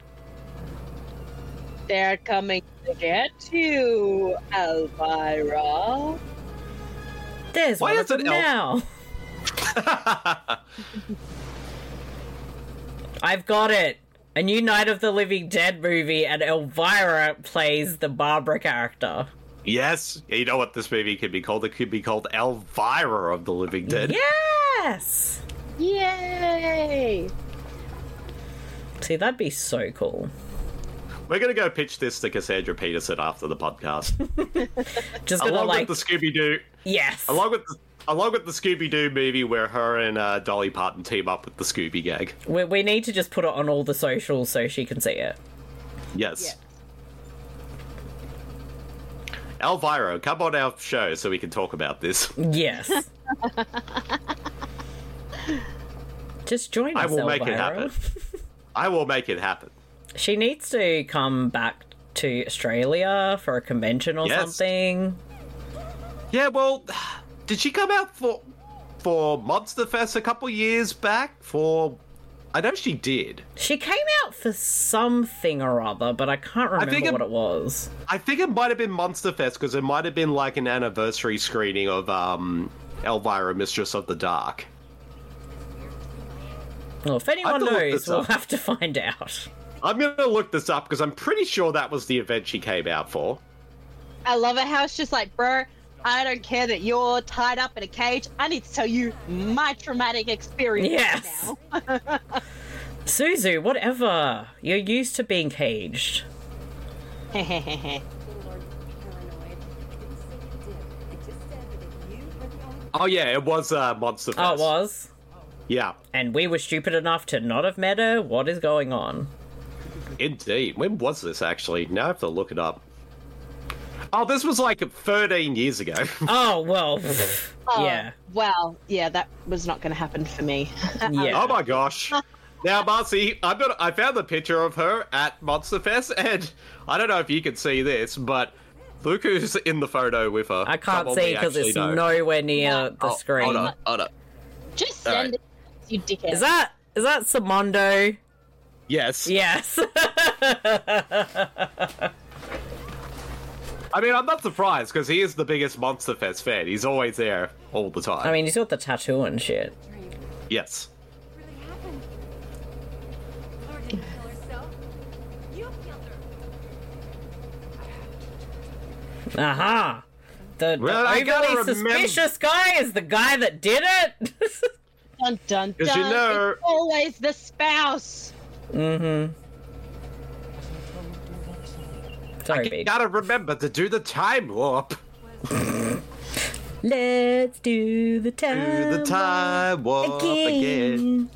Speaker 13: They're coming to get you, Elvira.
Speaker 6: There's
Speaker 7: Why
Speaker 6: one of
Speaker 7: is it
Speaker 6: them
Speaker 7: El-
Speaker 6: now. I've got it. A new Night of the Living Dead movie, and Elvira plays the Barbara character.
Speaker 7: Yes. You know what this movie could be called? It could be called Elvira of the Living Dead.
Speaker 6: Yes!
Speaker 13: Yay!
Speaker 6: See, that'd be so cool.
Speaker 7: We're going to go pitch this to Cassandra Peterson after the podcast.
Speaker 6: Just gonna,
Speaker 7: along
Speaker 6: like...
Speaker 7: with the Scooby-Doo.
Speaker 6: Yes.
Speaker 7: Along with the, along with the Scooby-Doo movie where her and uh, Dolly Parton team up with the Scooby gag.
Speaker 6: We, we need to just put it on all the socials so she can see it.
Speaker 7: Yes. Yeah. Elvira, come on our show so we can talk about this.
Speaker 6: Yes. Just join us,
Speaker 7: I will
Speaker 6: Elvira.
Speaker 7: make it happen. I will make it happen.
Speaker 6: She needs to come back to Australia for a convention or
Speaker 7: Yes.
Speaker 6: something.
Speaker 7: Yeah, well, did she come out for for Monster Fest a couple years back? For, I know she did.
Speaker 6: She came out for something or other, but I can't remember
Speaker 7: think it-
Speaker 6: what it was.
Speaker 7: I think it might have been Monster Fest because it might have been like an anniversary screening of um, Elvira, Mistress of the Dark.
Speaker 6: Well, if
Speaker 7: I
Speaker 6: anyone
Speaker 7: have to look
Speaker 6: knows,
Speaker 7: this
Speaker 6: we'll
Speaker 7: up.
Speaker 6: have to find out.
Speaker 7: I'm going to look this up because I'm pretty sure that was the event she came out for.
Speaker 13: I love it how it's just like, bro, I don't care that you're tied up in a cage. I need to tell you my traumatic experience
Speaker 6: Yes.
Speaker 13: now.
Speaker 6: Suzu, whatever. You're used to being caged.
Speaker 7: Oh, yeah, it was uh, Monster Fest.
Speaker 6: Oh, it was?
Speaker 7: Yeah.
Speaker 6: And we were stupid enough to not have met her? What is going on?
Speaker 7: Indeed. When was this, actually? Now I have to look it up. Oh, this was like thirteen years ago.
Speaker 6: Oh, well,
Speaker 13: Oh,
Speaker 6: yeah.
Speaker 13: Well, yeah, that was not going to happen for me.
Speaker 6: Yeah.
Speaker 7: Oh my gosh. Now, Marcy, I'm gonna, I found the picture of her at Monster Fest, and I don't know if you can see this, but look who's in the photo with her.
Speaker 6: I can't
Speaker 7: Someone
Speaker 6: see
Speaker 7: we
Speaker 6: because
Speaker 7: actually
Speaker 6: it's
Speaker 7: know.
Speaker 6: nowhere near the
Speaker 7: Oh,
Speaker 6: screen.
Speaker 7: Hold on, hold on.
Speaker 13: Just send
Speaker 7: Alright.
Speaker 13: it, you dickhead.
Speaker 6: Is that is that Samondo?
Speaker 7: Yes.
Speaker 6: Yes.
Speaker 7: I mean, I'm not surprised, because he is the biggest Monster Fest fan. He's always there all the time.
Speaker 6: I mean, he's got the tattoo and shit.
Speaker 7: Yes.
Speaker 6: Aha! The,
Speaker 7: Well, I
Speaker 6: the
Speaker 7: gotta
Speaker 6: overly
Speaker 7: remem-
Speaker 6: suspicious guy is the guy that did it.
Speaker 13: Dun dun
Speaker 7: 'Cause
Speaker 13: dun.
Speaker 7: you know-
Speaker 13: It's always the spouse.
Speaker 6: Mm-hmm. Sorry,
Speaker 7: You
Speaker 6: babe.
Speaker 7: gotta remember to do the time warp.
Speaker 6: Let's do the time.
Speaker 7: Do the time warp again.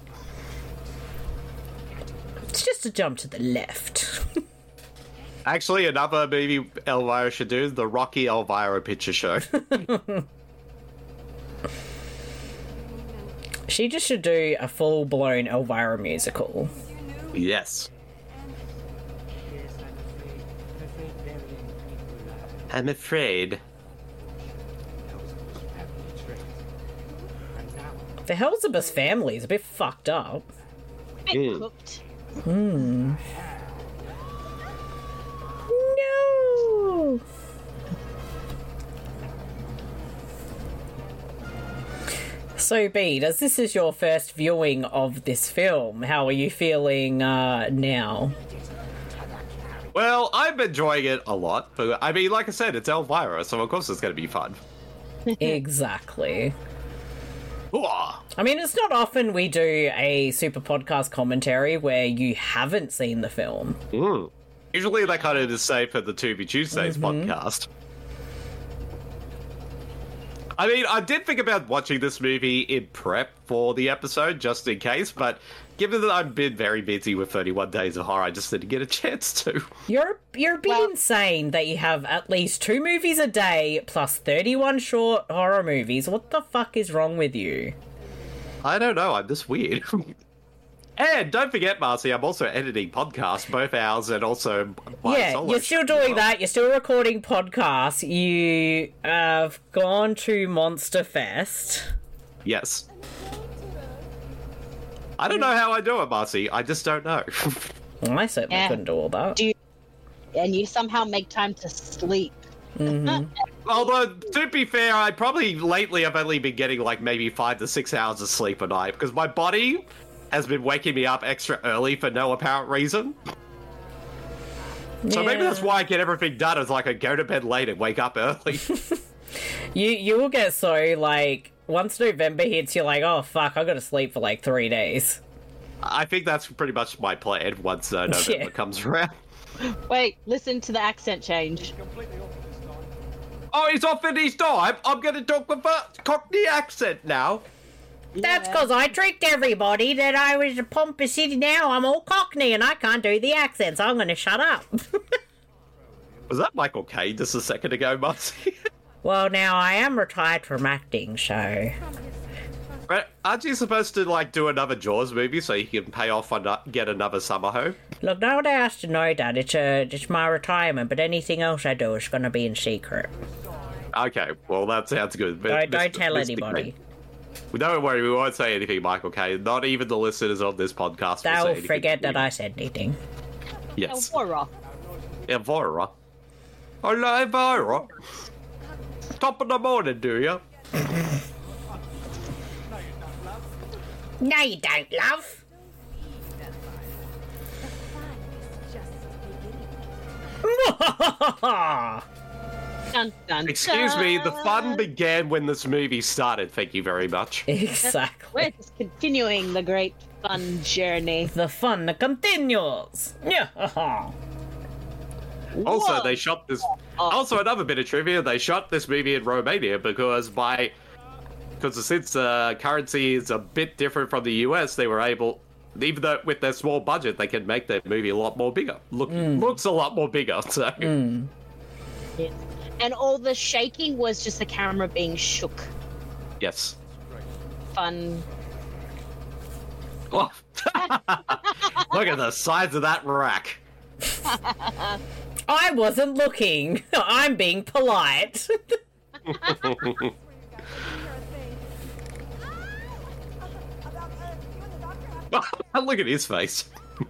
Speaker 6: It's just a jump to the left.
Speaker 7: Actually, another movie Elvira should do, the Rocky Elvira Picture Show.
Speaker 6: She just should do a full-blown Elvira musical.
Speaker 7: Yes. I'm afraid.
Speaker 6: The Helsebus family is a bit fucked up.
Speaker 13: Bit
Speaker 7: Mm.
Speaker 13: cooked.
Speaker 6: Hmm. No. So, Bede, as this is your first viewing of this film, how are you feeling uh, now?
Speaker 7: Well, I'm enjoying it a lot. But I mean, like I said, it's Elvira, so of course it's going to be fun.
Speaker 6: Exactly.
Speaker 7: Ooh.
Speaker 6: I mean, it's not often we do a super podcast commentary where you haven't seen the film.
Speaker 7: Mm. Usually they kind of just say for the To Be Tuesdays
Speaker 6: Mm-hmm.
Speaker 7: podcast. I mean, I did think about watching this movie in prep for the episode, just in case, but given that I've been very busy with thirty-one Days of Horror, I just didn't get a chance to.
Speaker 6: You're you're a bit insane that you have at least two movies a day plus thirty-one short horror movies. What the fuck is wrong with you?
Speaker 7: I don't know, I'm just weird. And don't forget, Marcy, I'm also editing podcasts, both ours and also my
Speaker 6: Yeah,
Speaker 7: solo
Speaker 6: you're still
Speaker 7: show.
Speaker 6: doing that. You're still recording podcasts. You have gone to Monster Fest.
Speaker 7: Yes. I don't know how I do it, Marcy. I just don't know.
Speaker 6: Well, I certainly
Speaker 13: Yeah.
Speaker 6: couldn't do all that.
Speaker 13: Do you, and you somehow make time to sleep.
Speaker 6: Mm-hmm.
Speaker 7: Although, to be fair, I probably lately I've only been getting like maybe five to six hours of sleep a night because my body has been waking me up extra early for no apparent reason. So maybe that's why I get everything done. It's like I go to bed late and wake up early.
Speaker 6: You you will get so, like, once November hits, you're like, oh, fuck, I gotta sleep for, like, three days.
Speaker 7: I think that's pretty much my plan once uh, November
Speaker 6: Yeah.
Speaker 7: comes around.
Speaker 13: Wait, listen to the accent change.
Speaker 7: Oh, he's off in his time. I'm going to talk with a Cockney accent now.
Speaker 6: That's because I tricked everybody that I was a pompous city. Now I'm all Cockney and I can't do the accents. I'm gonna shut up.
Speaker 7: Was that Michael Caine just a second ago, Marcy?
Speaker 6: Well, now I am retired from acting, so...
Speaker 7: But aren't you supposed to, like, do another Jaws movie so you can pay off and get another summer home?
Speaker 6: Look, nobody has to know that. It's, uh, it's my retirement, but anything else I do is going to be in secret.
Speaker 7: Okay, well, that sounds good. But
Speaker 6: Don't, don't
Speaker 7: Mister
Speaker 6: tell
Speaker 7: Mister
Speaker 6: anybody.
Speaker 7: Caine- Well, don't worry, we won't say anything, Michael Caine. Not even the listeners of this podcast will say
Speaker 6: They'll
Speaker 7: anything.
Speaker 6: forget that I said anything.
Speaker 7: Yes.
Speaker 13: Elvira.
Speaker 7: Elvira. Hello, Elvira. Top of the morning, do you?
Speaker 6: No, you don't, love.
Speaker 13: Dun, dun,
Speaker 7: Excuse
Speaker 13: dun.
Speaker 7: me, the fun began when this movie started, thank you very much.
Speaker 6: Exactly.
Speaker 13: We're just continuing the great fun journey.
Speaker 6: The fun continues. Yeah.
Speaker 7: Also,
Speaker 13: Whoa.
Speaker 7: they shot this. Also, another bit of trivia: they shot this movie in Romania because by because since uh, currency is a bit different from the U S, they were able, even though with their small budget, they can make their movie a lot more bigger. Look, looks a lot more bigger. So,
Speaker 13: Yes. And all the shaking was just the camera being shook.
Speaker 7: yes.
Speaker 13: Fun.
Speaker 7: Oh. Look at the size of that rack.
Speaker 6: I wasn't looking. I'm being polite.
Speaker 7: Look at his face.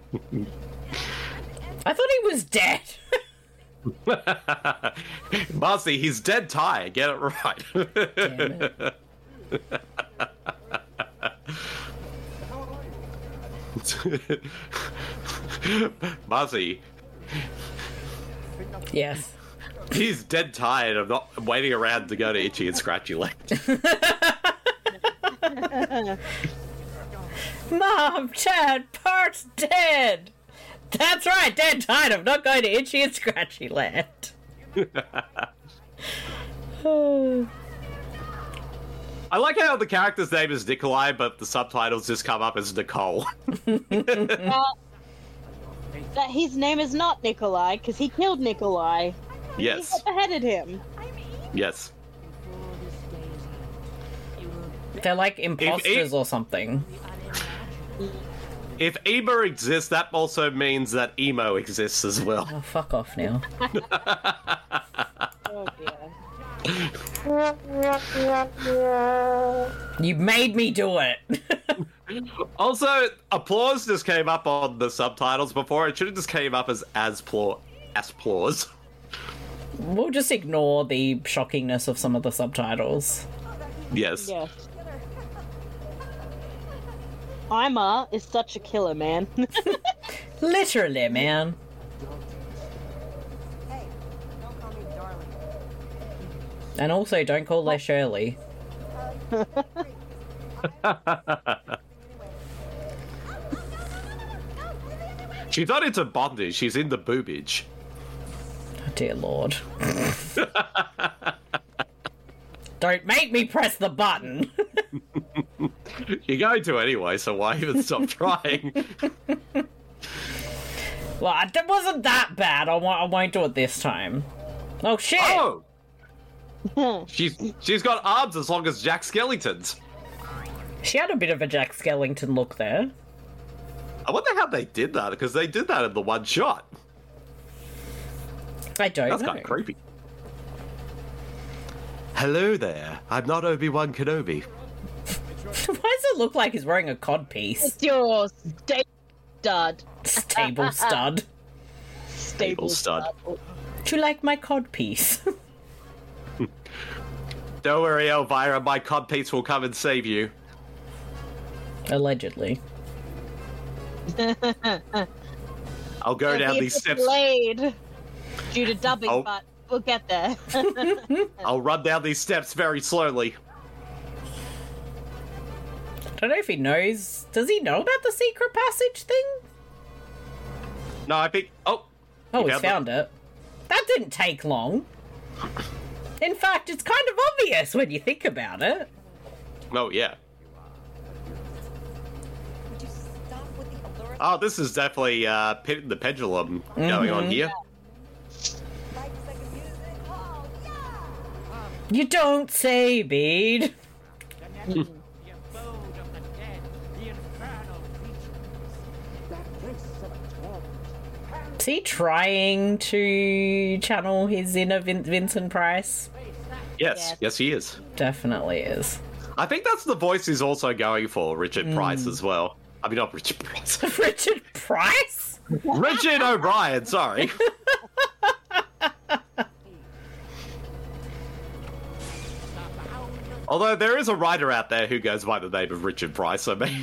Speaker 6: I thought he was dead.
Speaker 7: Marcy, he's dead tired. Get it right.
Speaker 6: Damn it.
Speaker 7: Marcy,
Speaker 6: Yes.
Speaker 7: he's dead tired of not waiting around to go to Itchy and Scratchy Land.
Speaker 6: Mom, Dad, Part's dead. That's right, dead tired of not going to Itchy and Scratchy Land.
Speaker 7: I like how the character's name is Nikolai, but the subtitles just come up as Nicole.
Speaker 13: Well, that his name is not Nikolai because he killed Nikolai.
Speaker 7: Yes.
Speaker 13: He beheaded him.
Speaker 7: Yes.
Speaker 6: They're like imposters
Speaker 7: if-
Speaker 6: or something.
Speaker 7: If Emo exists, that also means that Emo exists as well.
Speaker 6: Oh, fuck off now.
Speaker 13: Oh dear.
Speaker 6: You made me do it.
Speaker 7: Also, applause just came up on the subtitles before. It should have just came up as as plau- as applause.
Speaker 6: We'll just ignore the shockingness of some of the subtitles.
Speaker 7: Yes.
Speaker 13: Yes. Ima is such a killer, man.
Speaker 6: Literally, man. And also, don't call her Shirley.
Speaker 7: She's not into bondage, she's into boobage.
Speaker 6: Oh, dear lord. Don't make me press the button.
Speaker 7: You're going to anyway, so why even stop trying?
Speaker 6: Well, it wasn't that bad. I won't, I won't do it this time. Oh, shit!
Speaker 7: Oh! she's she's got arms as long as Jack Skellington's.
Speaker 6: She had a bit of a Jack Skellington look there.
Speaker 7: I wonder how they did that, because they did that in the one shot.
Speaker 6: I don't
Speaker 7: That's
Speaker 6: know.
Speaker 7: kind of creepy. Hello there, I'm not Obi-Wan Kenobi.
Speaker 6: Why does it look like he's wearing a codpiece?
Speaker 13: It's your stable stud.
Speaker 6: Stable stud.
Speaker 13: Stable
Speaker 7: stud.
Speaker 6: Do you like my codpiece?
Speaker 7: Don't worry, Elvira, my codpiece will come and save you.
Speaker 6: Allegedly.
Speaker 7: I'll go
Speaker 13: It'll
Speaker 7: down
Speaker 13: be a
Speaker 7: these
Speaker 13: bit
Speaker 7: steps.
Speaker 13: delayed due to dubbing,
Speaker 7: Oh.
Speaker 13: but we'll get there.
Speaker 7: I'll run down these steps very slowly.
Speaker 6: I don't know if he knows. Does he know about the secret passage thing?
Speaker 7: No, I think. Oh.
Speaker 6: Oh,
Speaker 7: he
Speaker 6: he's found it. That didn't take long. In fact, it's kind of obvious when you think about it.
Speaker 7: Oh, yeah. Oh, this is definitely uh, pe- the pendulum going on
Speaker 6: Mhm.
Speaker 7: here.
Speaker 6: You don't say, Bede. Is he trying to channel his inner Vin- Vincent Price?
Speaker 7: Yes, yes, he is.
Speaker 6: Definitely is.
Speaker 7: I think that's the voice he's also going for, Richard
Speaker 6: Mm.
Speaker 7: Price as well. I mean, not Richard Price.
Speaker 6: Richard Price?
Speaker 7: Richard O'Brien, sorry. Although there is a writer out there who goes by the name of Richard Price, so maybe.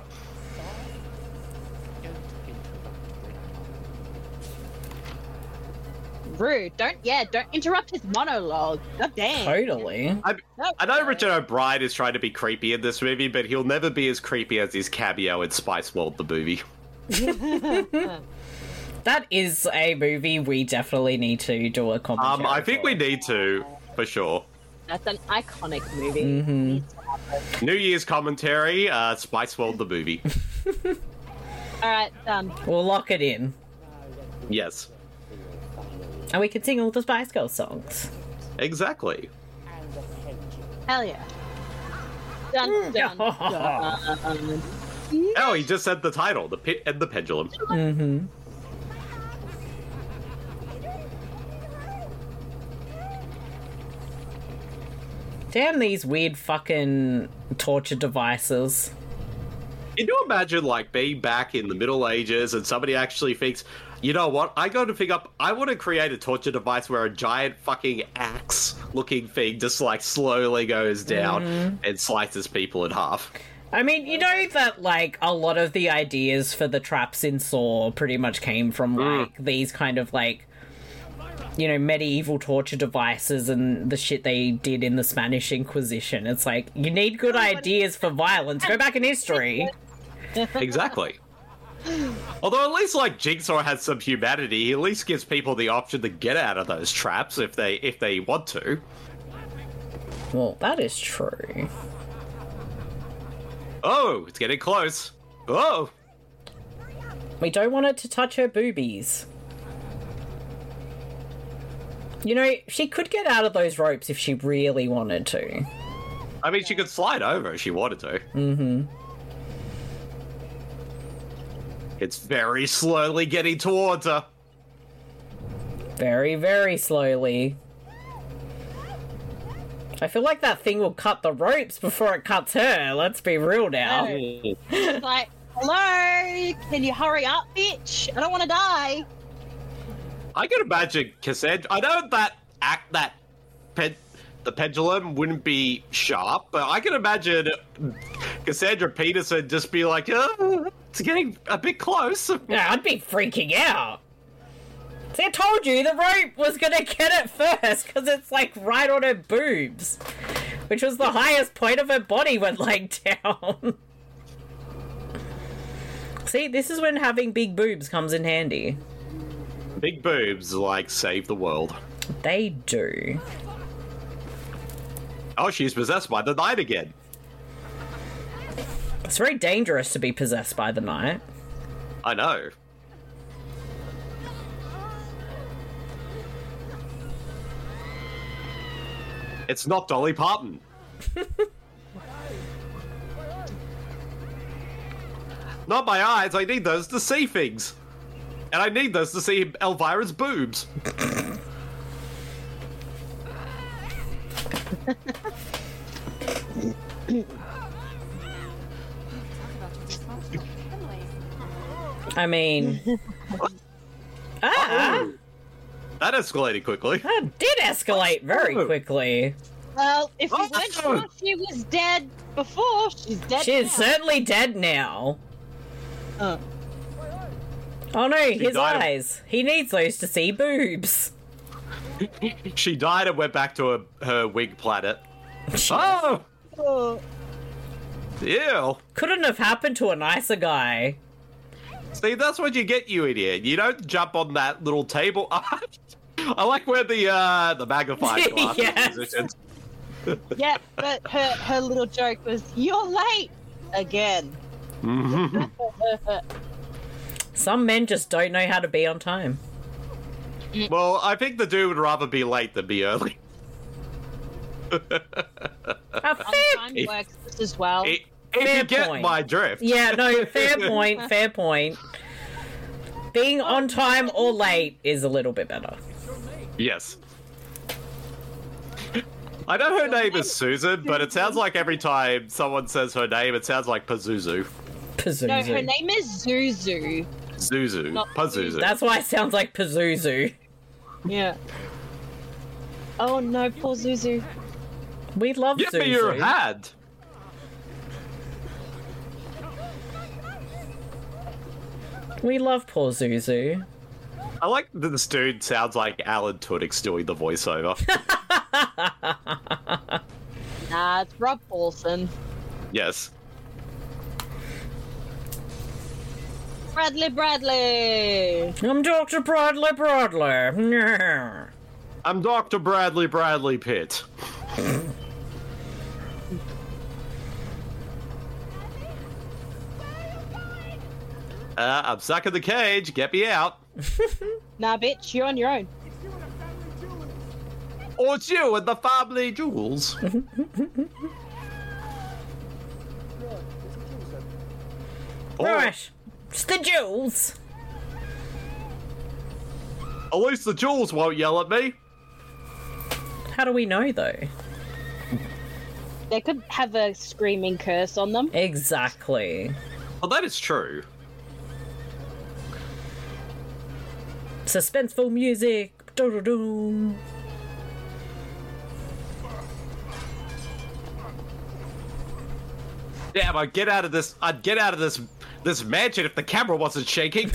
Speaker 13: Rude. Don't, yeah, don't interrupt his monologue. God damn.
Speaker 6: Totally.
Speaker 7: I, I know Richard O'Brien is trying to be creepy in this movie, but he'll never be as creepy as his cameo in Spice World, the movie.
Speaker 6: That is a movie we definitely need to do a commentary.
Speaker 7: Um, I think we need to, for sure.
Speaker 13: That's an iconic movie.
Speaker 6: Mm-hmm.
Speaker 7: New Year's commentary, uh, Spice World, the movie.
Speaker 13: Alright, done.
Speaker 6: We'll lock it in.
Speaker 7: Yes,
Speaker 6: And we can sing all the Spice Girls songs.
Speaker 7: exactly.
Speaker 13: Hell yeah. Dun, dun, dun.
Speaker 7: Oh, he just said the title, The Pit and the Pendulum.
Speaker 6: Mm-hmm. Damn these weird fucking torture devices.
Speaker 7: Can you imagine, like, being back in the Middle Ages and somebody actually thinks, you know what, I got to think up, I want to create a torture device where a giant fucking axe-looking thing just, like, slowly goes down
Speaker 6: Mhm.
Speaker 7: and slices people in half.
Speaker 6: I mean, you know that, like, a lot of the ideas for the traps in Saw pretty much came from, like, these kind of, like, you know, medieval torture devices and the shit they did in the Spanish Inquisition. It's like, you need good ideas for violence. Go back in history.
Speaker 7: Exactly. Although at least, like, Jigsaw has some humanity, he at least gives people the option to get out of those traps if they if they want to.
Speaker 6: Well, that is true.
Speaker 7: Oh, it's getting close. Oh!
Speaker 6: We don't want it to touch her boobies. You know, she could get out of those ropes if she really wanted to.
Speaker 7: I mean, she could slide over if she wanted to.
Speaker 6: Mm-hmm.
Speaker 7: It's very slowly getting towards her.
Speaker 6: Very, very slowly. I feel like that thing will cut the ropes before it cuts her. Let's be real now.
Speaker 13: It's like, hello? Can you hurry up, bitch? I don't want to die.
Speaker 7: I can imagine Cassandra. I know that act that pen, the pendulum wouldn't be sharp, but I can imagine Cassandra Peterson just be like, oh, it's getting a bit close.
Speaker 6: Yeah, I'd be freaking out. See, I told you the rope was gonna get it first because it's like right on her boobs, which was the highest point of her body when lying down. See, this is when having big boobs comes in handy.
Speaker 7: Big boobs, like, save the world.
Speaker 6: They do.
Speaker 7: Oh, she's possessed by the night again.
Speaker 6: It's very dangerous to be possessed by the night.
Speaker 7: I know. It's not Dolly Parton. Not my eyes, I need those to see things. And I need those to see Elvira's boobs.
Speaker 6: I mean... ah!
Speaker 7: That escalated quickly.
Speaker 6: That did escalate very
Speaker 7: Oh.
Speaker 6: quickly.
Speaker 13: Well, if we
Speaker 7: Oh.
Speaker 13: weren't sure she was dead before, she's dead
Speaker 6: She's
Speaker 13: now.
Speaker 6: certainly dead now.
Speaker 13: Uh.
Speaker 6: Oh no, his
Speaker 7: died of-
Speaker 6: eyes. He needs those to see boobs.
Speaker 7: She died and went back to her, her wig planet. Oh!
Speaker 13: Oh.
Speaker 7: Ew.
Speaker 6: Couldn't have happened to a nicer guy.
Speaker 7: See, that's what you get, you idiot. You don't jump on that little table. I like where the uh, the magnifying glass
Speaker 6: Yes.
Speaker 7: is positioned.
Speaker 13: Yeah, but her her little joke was, "You're late again."
Speaker 6: Some men just don't know how to be on time.
Speaker 7: Well, I think the dude would rather be late than be early.
Speaker 6: A
Speaker 13: On
Speaker 6: fair,
Speaker 13: time works just as well.
Speaker 7: If if
Speaker 6: Fair
Speaker 7: you get
Speaker 6: point.
Speaker 7: my drift.
Speaker 6: yeah, no, fair point, fair point. Being on time or late is a little bit better.
Speaker 7: Yes. I know her name is Susan, but it sounds like every time someone says her name, it sounds like Pazuzu.
Speaker 6: Pazuzu.
Speaker 13: No, her name is Zuzu.
Speaker 7: Zuzu.
Speaker 13: Not
Speaker 7: Pazuzu.
Speaker 6: That's why it sounds like Pazuzu.
Speaker 13: Yeah. Oh no, poor Zuzu.
Speaker 6: We love
Speaker 7: Give
Speaker 6: Zuzu.
Speaker 7: me your hat.
Speaker 6: We love poor Zuzu.
Speaker 7: I like that this dude sounds like Alan Tudyk's doing the voiceover.
Speaker 13: Nah, it's Rob Paulson.
Speaker 7: Yes.
Speaker 13: Bradley Bradley!
Speaker 6: I'm Doctor Bradley Bradley.
Speaker 7: I'm Doctor Bradley Bradley Pitt. Uh, I'm stuck in the cage. Get me out.
Speaker 13: Nah, bitch, you're on your own.
Speaker 7: Or it's you and the family jewels. Oh,
Speaker 6: Right. It's the jewels.
Speaker 7: at least the jewels won't yell at me.
Speaker 6: How do we know, though?
Speaker 13: They could have a screaming curse on them.
Speaker 6: Exactly.
Speaker 7: Well, that is true.
Speaker 6: Suspenseful music. Do-do-do.
Speaker 7: Damn, I'd get out of this. I'd get out of this this mansion if the camera wasn't shaking.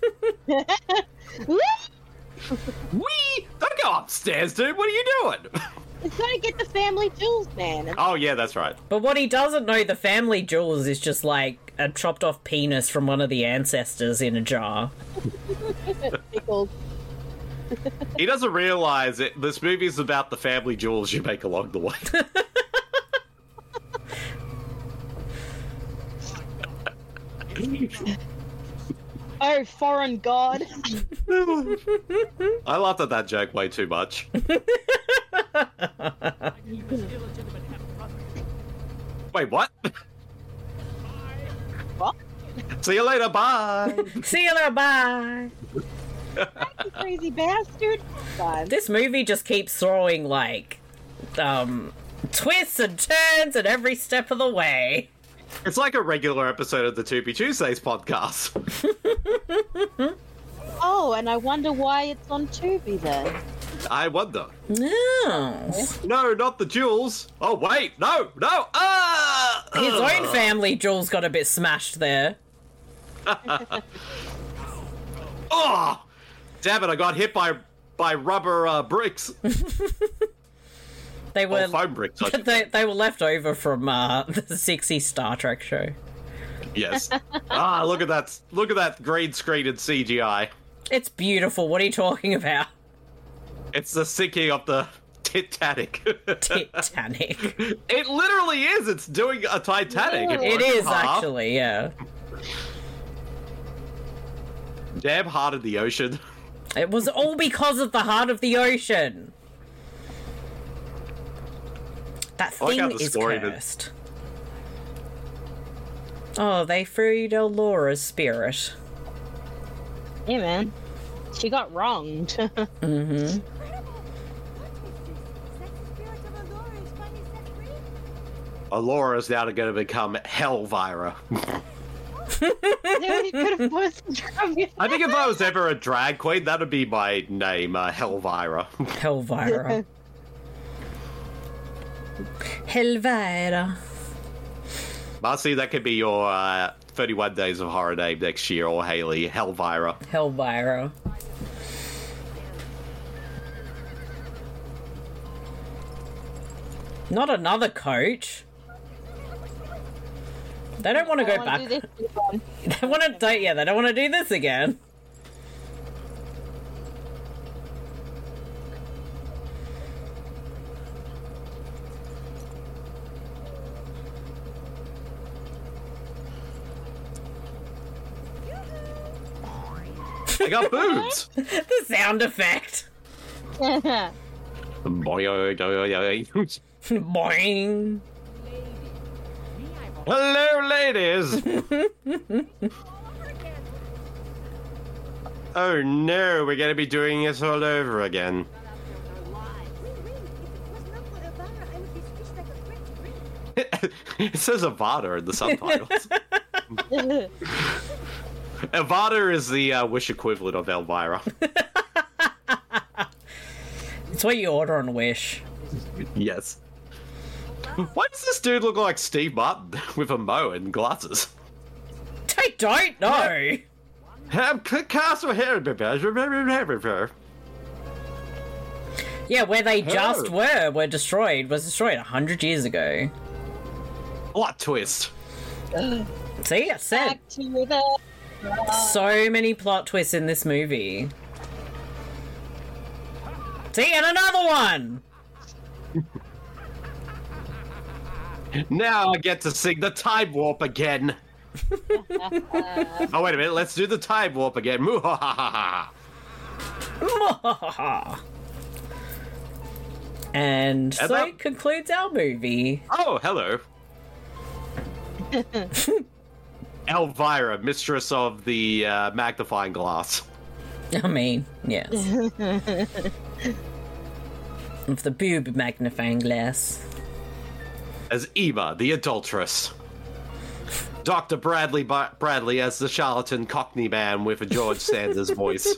Speaker 7: Wee! Don't go upstairs, dude. What are you doing?
Speaker 13: It's gotta get the family jewels, man.
Speaker 7: Oh yeah, that's right.
Speaker 6: But what he doesn't know, the family jewels is just like a chopped off penis from one of the ancestors in a jar.
Speaker 13: Pickles.
Speaker 7: He doesn't realize it. This movie is about the family jewels you make along the way.
Speaker 13: Oh, foreign god.
Speaker 7: I laughed at that joke way too much. Wait, what?
Speaker 13: What?
Speaker 7: See you later, bye!
Speaker 6: See you later, bye!
Speaker 13: You crazy bastard. Fine.
Speaker 6: This movie just keeps throwing, like, um, twists and turns at every step of the way.
Speaker 7: It's like a regular episode of the To Be Tuesdays podcast.
Speaker 13: Oh, and I wonder why it's on Tubi then.
Speaker 7: I wonder.
Speaker 6: No.
Speaker 7: No, not the jewels. Oh, wait, no, no, ah!
Speaker 6: His
Speaker 7: Ugh.
Speaker 6: own family jewels got a bit smashed there.
Speaker 7: Oh! Damn it, I got hit by by rubber uh, bricks.
Speaker 6: They were
Speaker 7: Oh, foam bricks, I should
Speaker 6: they, they were left over from uh, the sexy Star Trek show.
Speaker 7: Yes. Ah, look at that. Look at that green screen and C G I.
Speaker 6: It's beautiful. What are you talking about?
Speaker 7: It's the sinking of the Titanic.
Speaker 6: Titanic.
Speaker 7: It literally is. It's doing a Titanic.
Speaker 6: It
Speaker 7: broke
Speaker 6: is
Speaker 7: in half.
Speaker 6: actually, yeah.
Speaker 7: Damn heart of the ocean.
Speaker 6: It was all because of the heart of the ocean. That
Speaker 7: I like how
Speaker 6: thing
Speaker 7: the
Speaker 6: is
Speaker 7: story that-
Speaker 6: cursed. Oh, they freed Ellora's spirit.
Speaker 13: Yeah, man. She got wronged.
Speaker 6: Mm-hmm.
Speaker 7: Alora is now going to become Helvira.
Speaker 13: You could have forced the drum.
Speaker 7: I think if I was ever a drag queen, that would be my name, uh, Helvira.
Speaker 6: Helvira. Helvira.
Speaker 7: Marcy, that could be your uh, thirty-one Days of Horror name next year, or Haley, Helvira.
Speaker 6: Helvira. Not another coach. They don't want to go back. They want to do, yeah, they don't want to do this again.
Speaker 7: I got boobs.
Speaker 6: The sound effect. Boing.
Speaker 7: Hello, ladies. Oh no, we're gonna be doing this all over again. It says Avada in the subtitles. Avada is the uh, Wish equivalent of Elvira.
Speaker 6: It's what you order on Wish.
Speaker 7: Yes. Why does this dude look like Steve Martin with a mo and glasses?
Speaker 6: I don't know.
Speaker 7: Have castle hair.
Speaker 6: Yeah, where they just oh. were, were destroyed, was destroyed a hundred years ago.
Speaker 7: What twist?
Speaker 6: See, I said. So many plot twists in this movie. See, and another one!
Speaker 7: Now I get to sing the time warp again. Oh, wait a minute, let's do the time warp again.
Speaker 6: And so that concludes our movie.
Speaker 7: Oh, hello. Elvira, mistress of the uh, magnifying glass.
Speaker 6: I mean, yes. Of the boob magnifying glass.
Speaker 7: As Ema, the adulteress. Doctor Bradley ba- Bradley as the charlatan Cockney man with a George Sanders voice.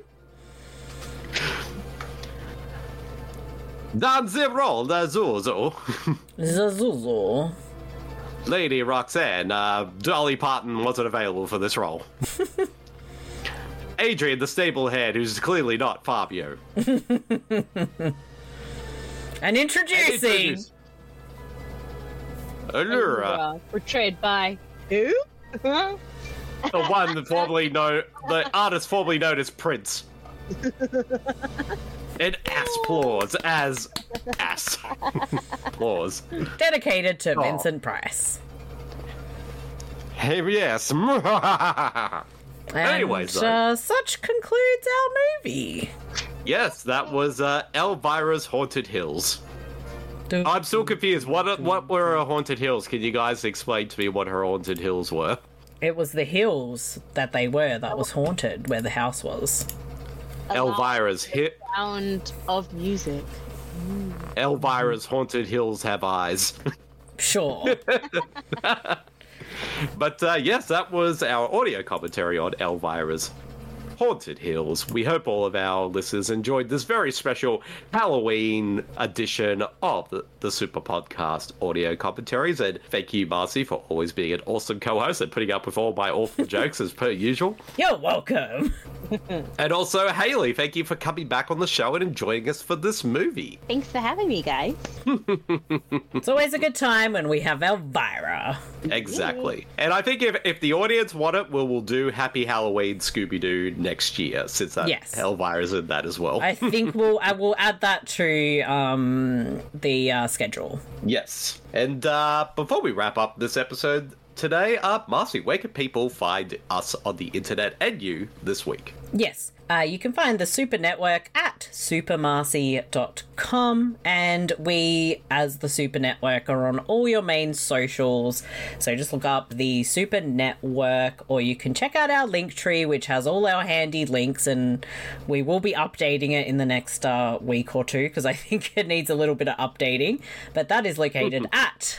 Speaker 7: Dan Zirol, the Zuzu.
Speaker 6: Zazuzo.
Speaker 7: Lady Roxanne, uh, Dolly Parton wasn't available for this role. Adrian, the stable head, who's clearly not Fabio.
Speaker 6: And introducing... And
Speaker 7: Allura.
Speaker 13: Portrayed by who?
Speaker 7: The one that formerly known, the artist formerly known as Prince. And Ass Plaws as Ass Plaws.
Speaker 6: Dedicated to
Speaker 7: oh.
Speaker 6: Vincent Price.
Speaker 7: Hey, yes.
Speaker 6: And,
Speaker 7: Anyways,
Speaker 6: uh, such concludes our movie.
Speaker 7: Yes, that was uh, Elvira's Haunted Hills. I'm still confused. What what were her haunted hills? Can you guys explain to me what her haunted hills were?
Speaker 6: It was the hills that they were that was haunted, where the house was.
Speaker 7: Elvira's hit.
Speaker 13: Sound of music.
Speaker 7: Elvira's haunted hills have eyes.
Speaker 6: Sure.
Speaker 7: But uh, yes, that was our audio commentary on Elvira's Haunted Hills. We hope all of our listeners enjoyed this very special Halloween edition of the, the Super Podcast audio commentaries. And thank you, Marcy, for always being an awesome co-host and putting up with all my awful jokes as per usual.
Speaker 6: You're welcome.
Speaker 7: And also, Haley, thank you for coming back on the show and joining us for this movie.
Speaker 13: Thanks for having me, guys.
Speaker 6: It's always a good time when we have Elvira.
Speaker 7: Exactly. And I think if, if the audience want it, we'll, we'll do Happy Halloween Scooby-Doo next year, since that
Speaker 6: yes.
Speaker 7: Elvira's in that as well.
Speaker 6: I think we'll I will add that to um, the uh, schedule.
Speaker 7: Yes. And uh, before we wrap up this episode today, uh, Marcy, where can people find us on the internet and you this week?
Speaker 6: Yes. Uh, you can find the Super Network at super marcy dot com, and we, as the Super Network, are on all your main socials. So just look up the Super Network, or you can check out our link tree, which has all our handy links, and we will be updating it in the next uh, week or two, because I think it needs a little bit of updating. But that is located at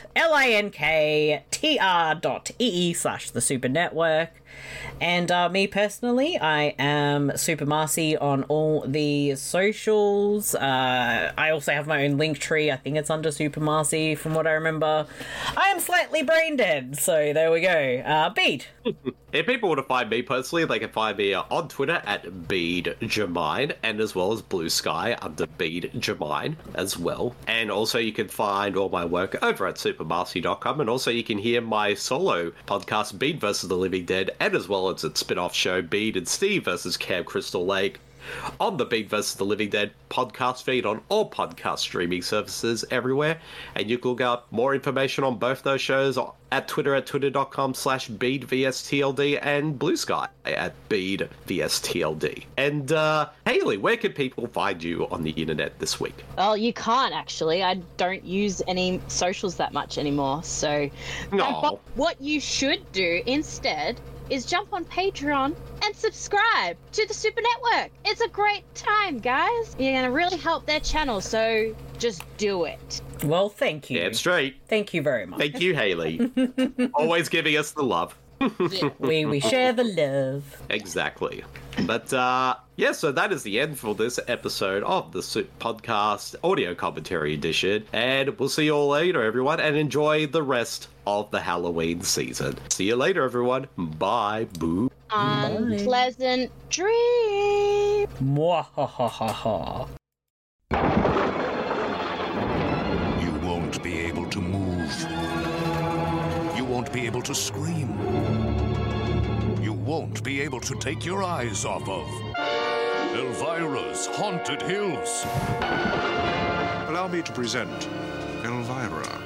Speaker 6: linktr dot ee slash the Super Network. And uh, me personally, I am Super Marcy on all the socials. Uh, I also have my own link tree. I think it's under Super Marcy, from what I remember. I am slightly brain dead, so there we go. Uh, Bede.
Speaker 7: If people want to find me personally, they can find me on Twitter at Bede Jermaine, and as well as Blue Sky under Bede Jermaine as well. And also you can find all my work over at super marcy dot com, and also you can hear my solo podcast, Bede versus the Living Dead, and as well as its spin-off show, Bede and Steve versus Camp Crystal Lake, on the Bede versus the Living Dead podcast feed on all podcast streaming services everywhere. And you can look up more information on both those shows at Twitter at twitter dot com slash Bede V S T L D and Blue Sky at Bede V S T L D. And uh, Haley, where can people find you on the internet this week?
Speaker 13: Well, you can't actually. I don't use any socials that much anymore. So,
Speaker 7: no.
Speaker 13: But what you should do instead is jump on Patreon and subscribe to the Super Network. It's a great time, guys. You're going to really help their channel, so just do it.
Speaker 6: Well, thank you.
Speaker 7: Damn straight.
Speaker 6: Thank you very much.
Speaker 7: Thank you, Haley. Always giving us the love.
Speaker 6: we we share the love.
Speaker 7: Exactly. But uh yeah, so that is the end for this episode of the Soup Podcast Audio Commentary Edition, and we'll see you all later, everyone, and enjoy the rest of the Halloween season. See you later, everyone. Bye. Boo.
Speaker 13: Unpleasant dream.
Speaker 6: Mwahahaha.
Speaker 15: You won't be able to move. You won't be able to scream. You won't be able to take your eyes off of Elvira's Haunted Hills.
Speaker 14: Allow me to present Elvira.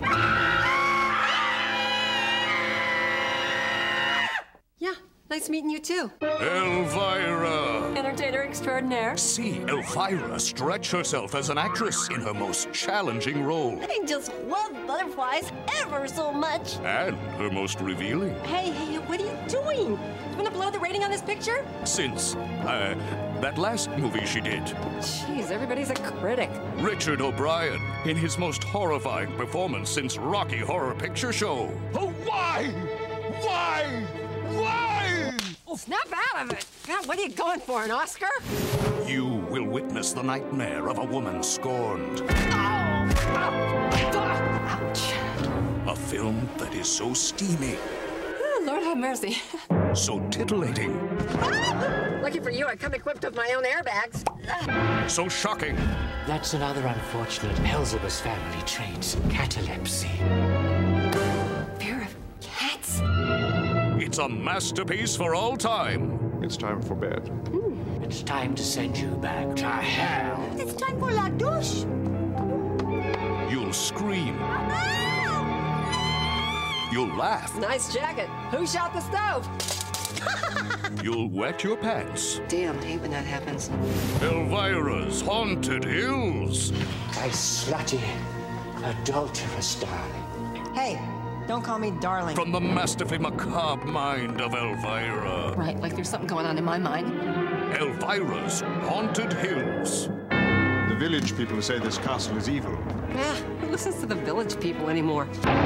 Speaker 16: Yeah, nice meeting you too.
Speaker 15: Elvira!
Speaker 16: Entertainer extraordinaire.
Speaker 15: See Elvira stretch herself as an actress in her most challenging role.
Speaker 16: I just love butterflies ever so much.
Speaker 15: And her most revealing.
Speaker 16: Hey, hey, what are you doing? You want to blow the rating on this picture?
Speaker 15: Since, uh, that last movie she did.
Speaker 16: Jeez, everybody's a critic.
Speaker 15: Richard O'Brien, in his most horrifying performance since Rocky Horror Picture Show.
Speaker 14: Oh, why? Why? Why?
Speaker 16: Oh, snap out of it. God, what are you going for, an Oscar?
Speaker 15: You will witness the nightmare of a woman scorned.
Speaker 16: Ouch.
Speaker 15: A film that is so steamy.
Speaker 16: Oh, Lord have mercy.
Speaker 15: So titillating.
Speaker 16: Lucky for you, I come equipped with my own airbags.
Speaker 15: So shocking.
Speaker 17: That's another unfortunate Elzebus family trait. Catalepsy.
Speaker 16: Fear of cats?
Speaker 15: It's a masterpiece for all time.
Speaker 14: It's time for bed.
Speaker 17: Mm. It's time to send you back to hell.
Speaker 16: It's time for la douche.
Speaker 15: You'll scream. You'll laugh.
Speaker 16: Nice jacket. Who shot the stove?
Speaker 15: You'll wet your pants.
Speaker 16: Damn, I hate when that happens.
Speaker 15: Elvira's Haunted Hills.
Speaker 17: My slutty, adulterous darling.
Speaker 16: Hey, don't call me darling.
Speaker 15: From the masterfully macabre mind of Elvira.
Speaker 16: Right, like there's something going on in my mind.
Speaker 15: Elvira's Haunted Hills.
Speaker 14: The village people say this castle is evil.
Speaker 16: Yeah, who listens to the village people anymore?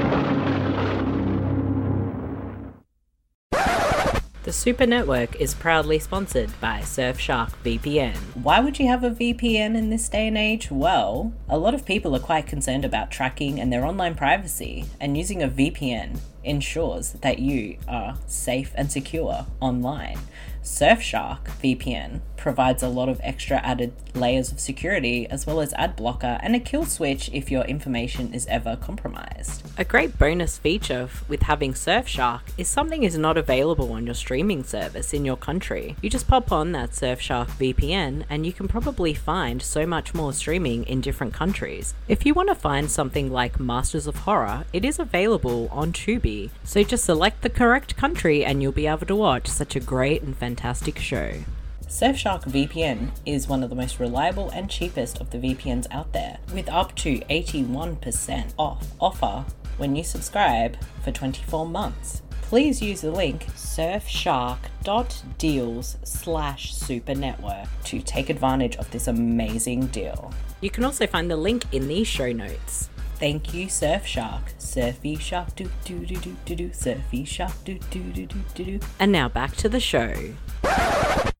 Speaker 6: The Super Network is proudly sponsored by Surfshark V P N. Why would you have a V P N in this day and age? Well, a lot of people are quite concerned about tracking and their online privacy, and using a V P N ensures that you are safe and secure online. Surfshark V P N provides a lot of extra added layers of security, as well as ad blocker and a kill switch if your information is ever compromised. A great bonus feature with having Surfshark is something is not available on your streaming service in your country. You just pop on that Surfshark V P N and you can probably find so much more streaming in different countries. If you want to find something like Masters of Horror, it is available on Tubi, so just select the correct country and you'll be able to watch such a great and fantastic show. Surfshark V P N is one of the most reliable and cheapest of the V P Ns out there, with up to eighty-one percent off offer when you subscribe for twenty-four months. Please use the link surfshark.deals slash supernetwork to take advantage of this amazing deal.
Speaker 8: You can also find the link in the show notes.
Speaker 6: Thank you, Surfshark. Surfy shark do do do do do do. Surfy shark do do do do do do.
Speaker 8: And now back to the show.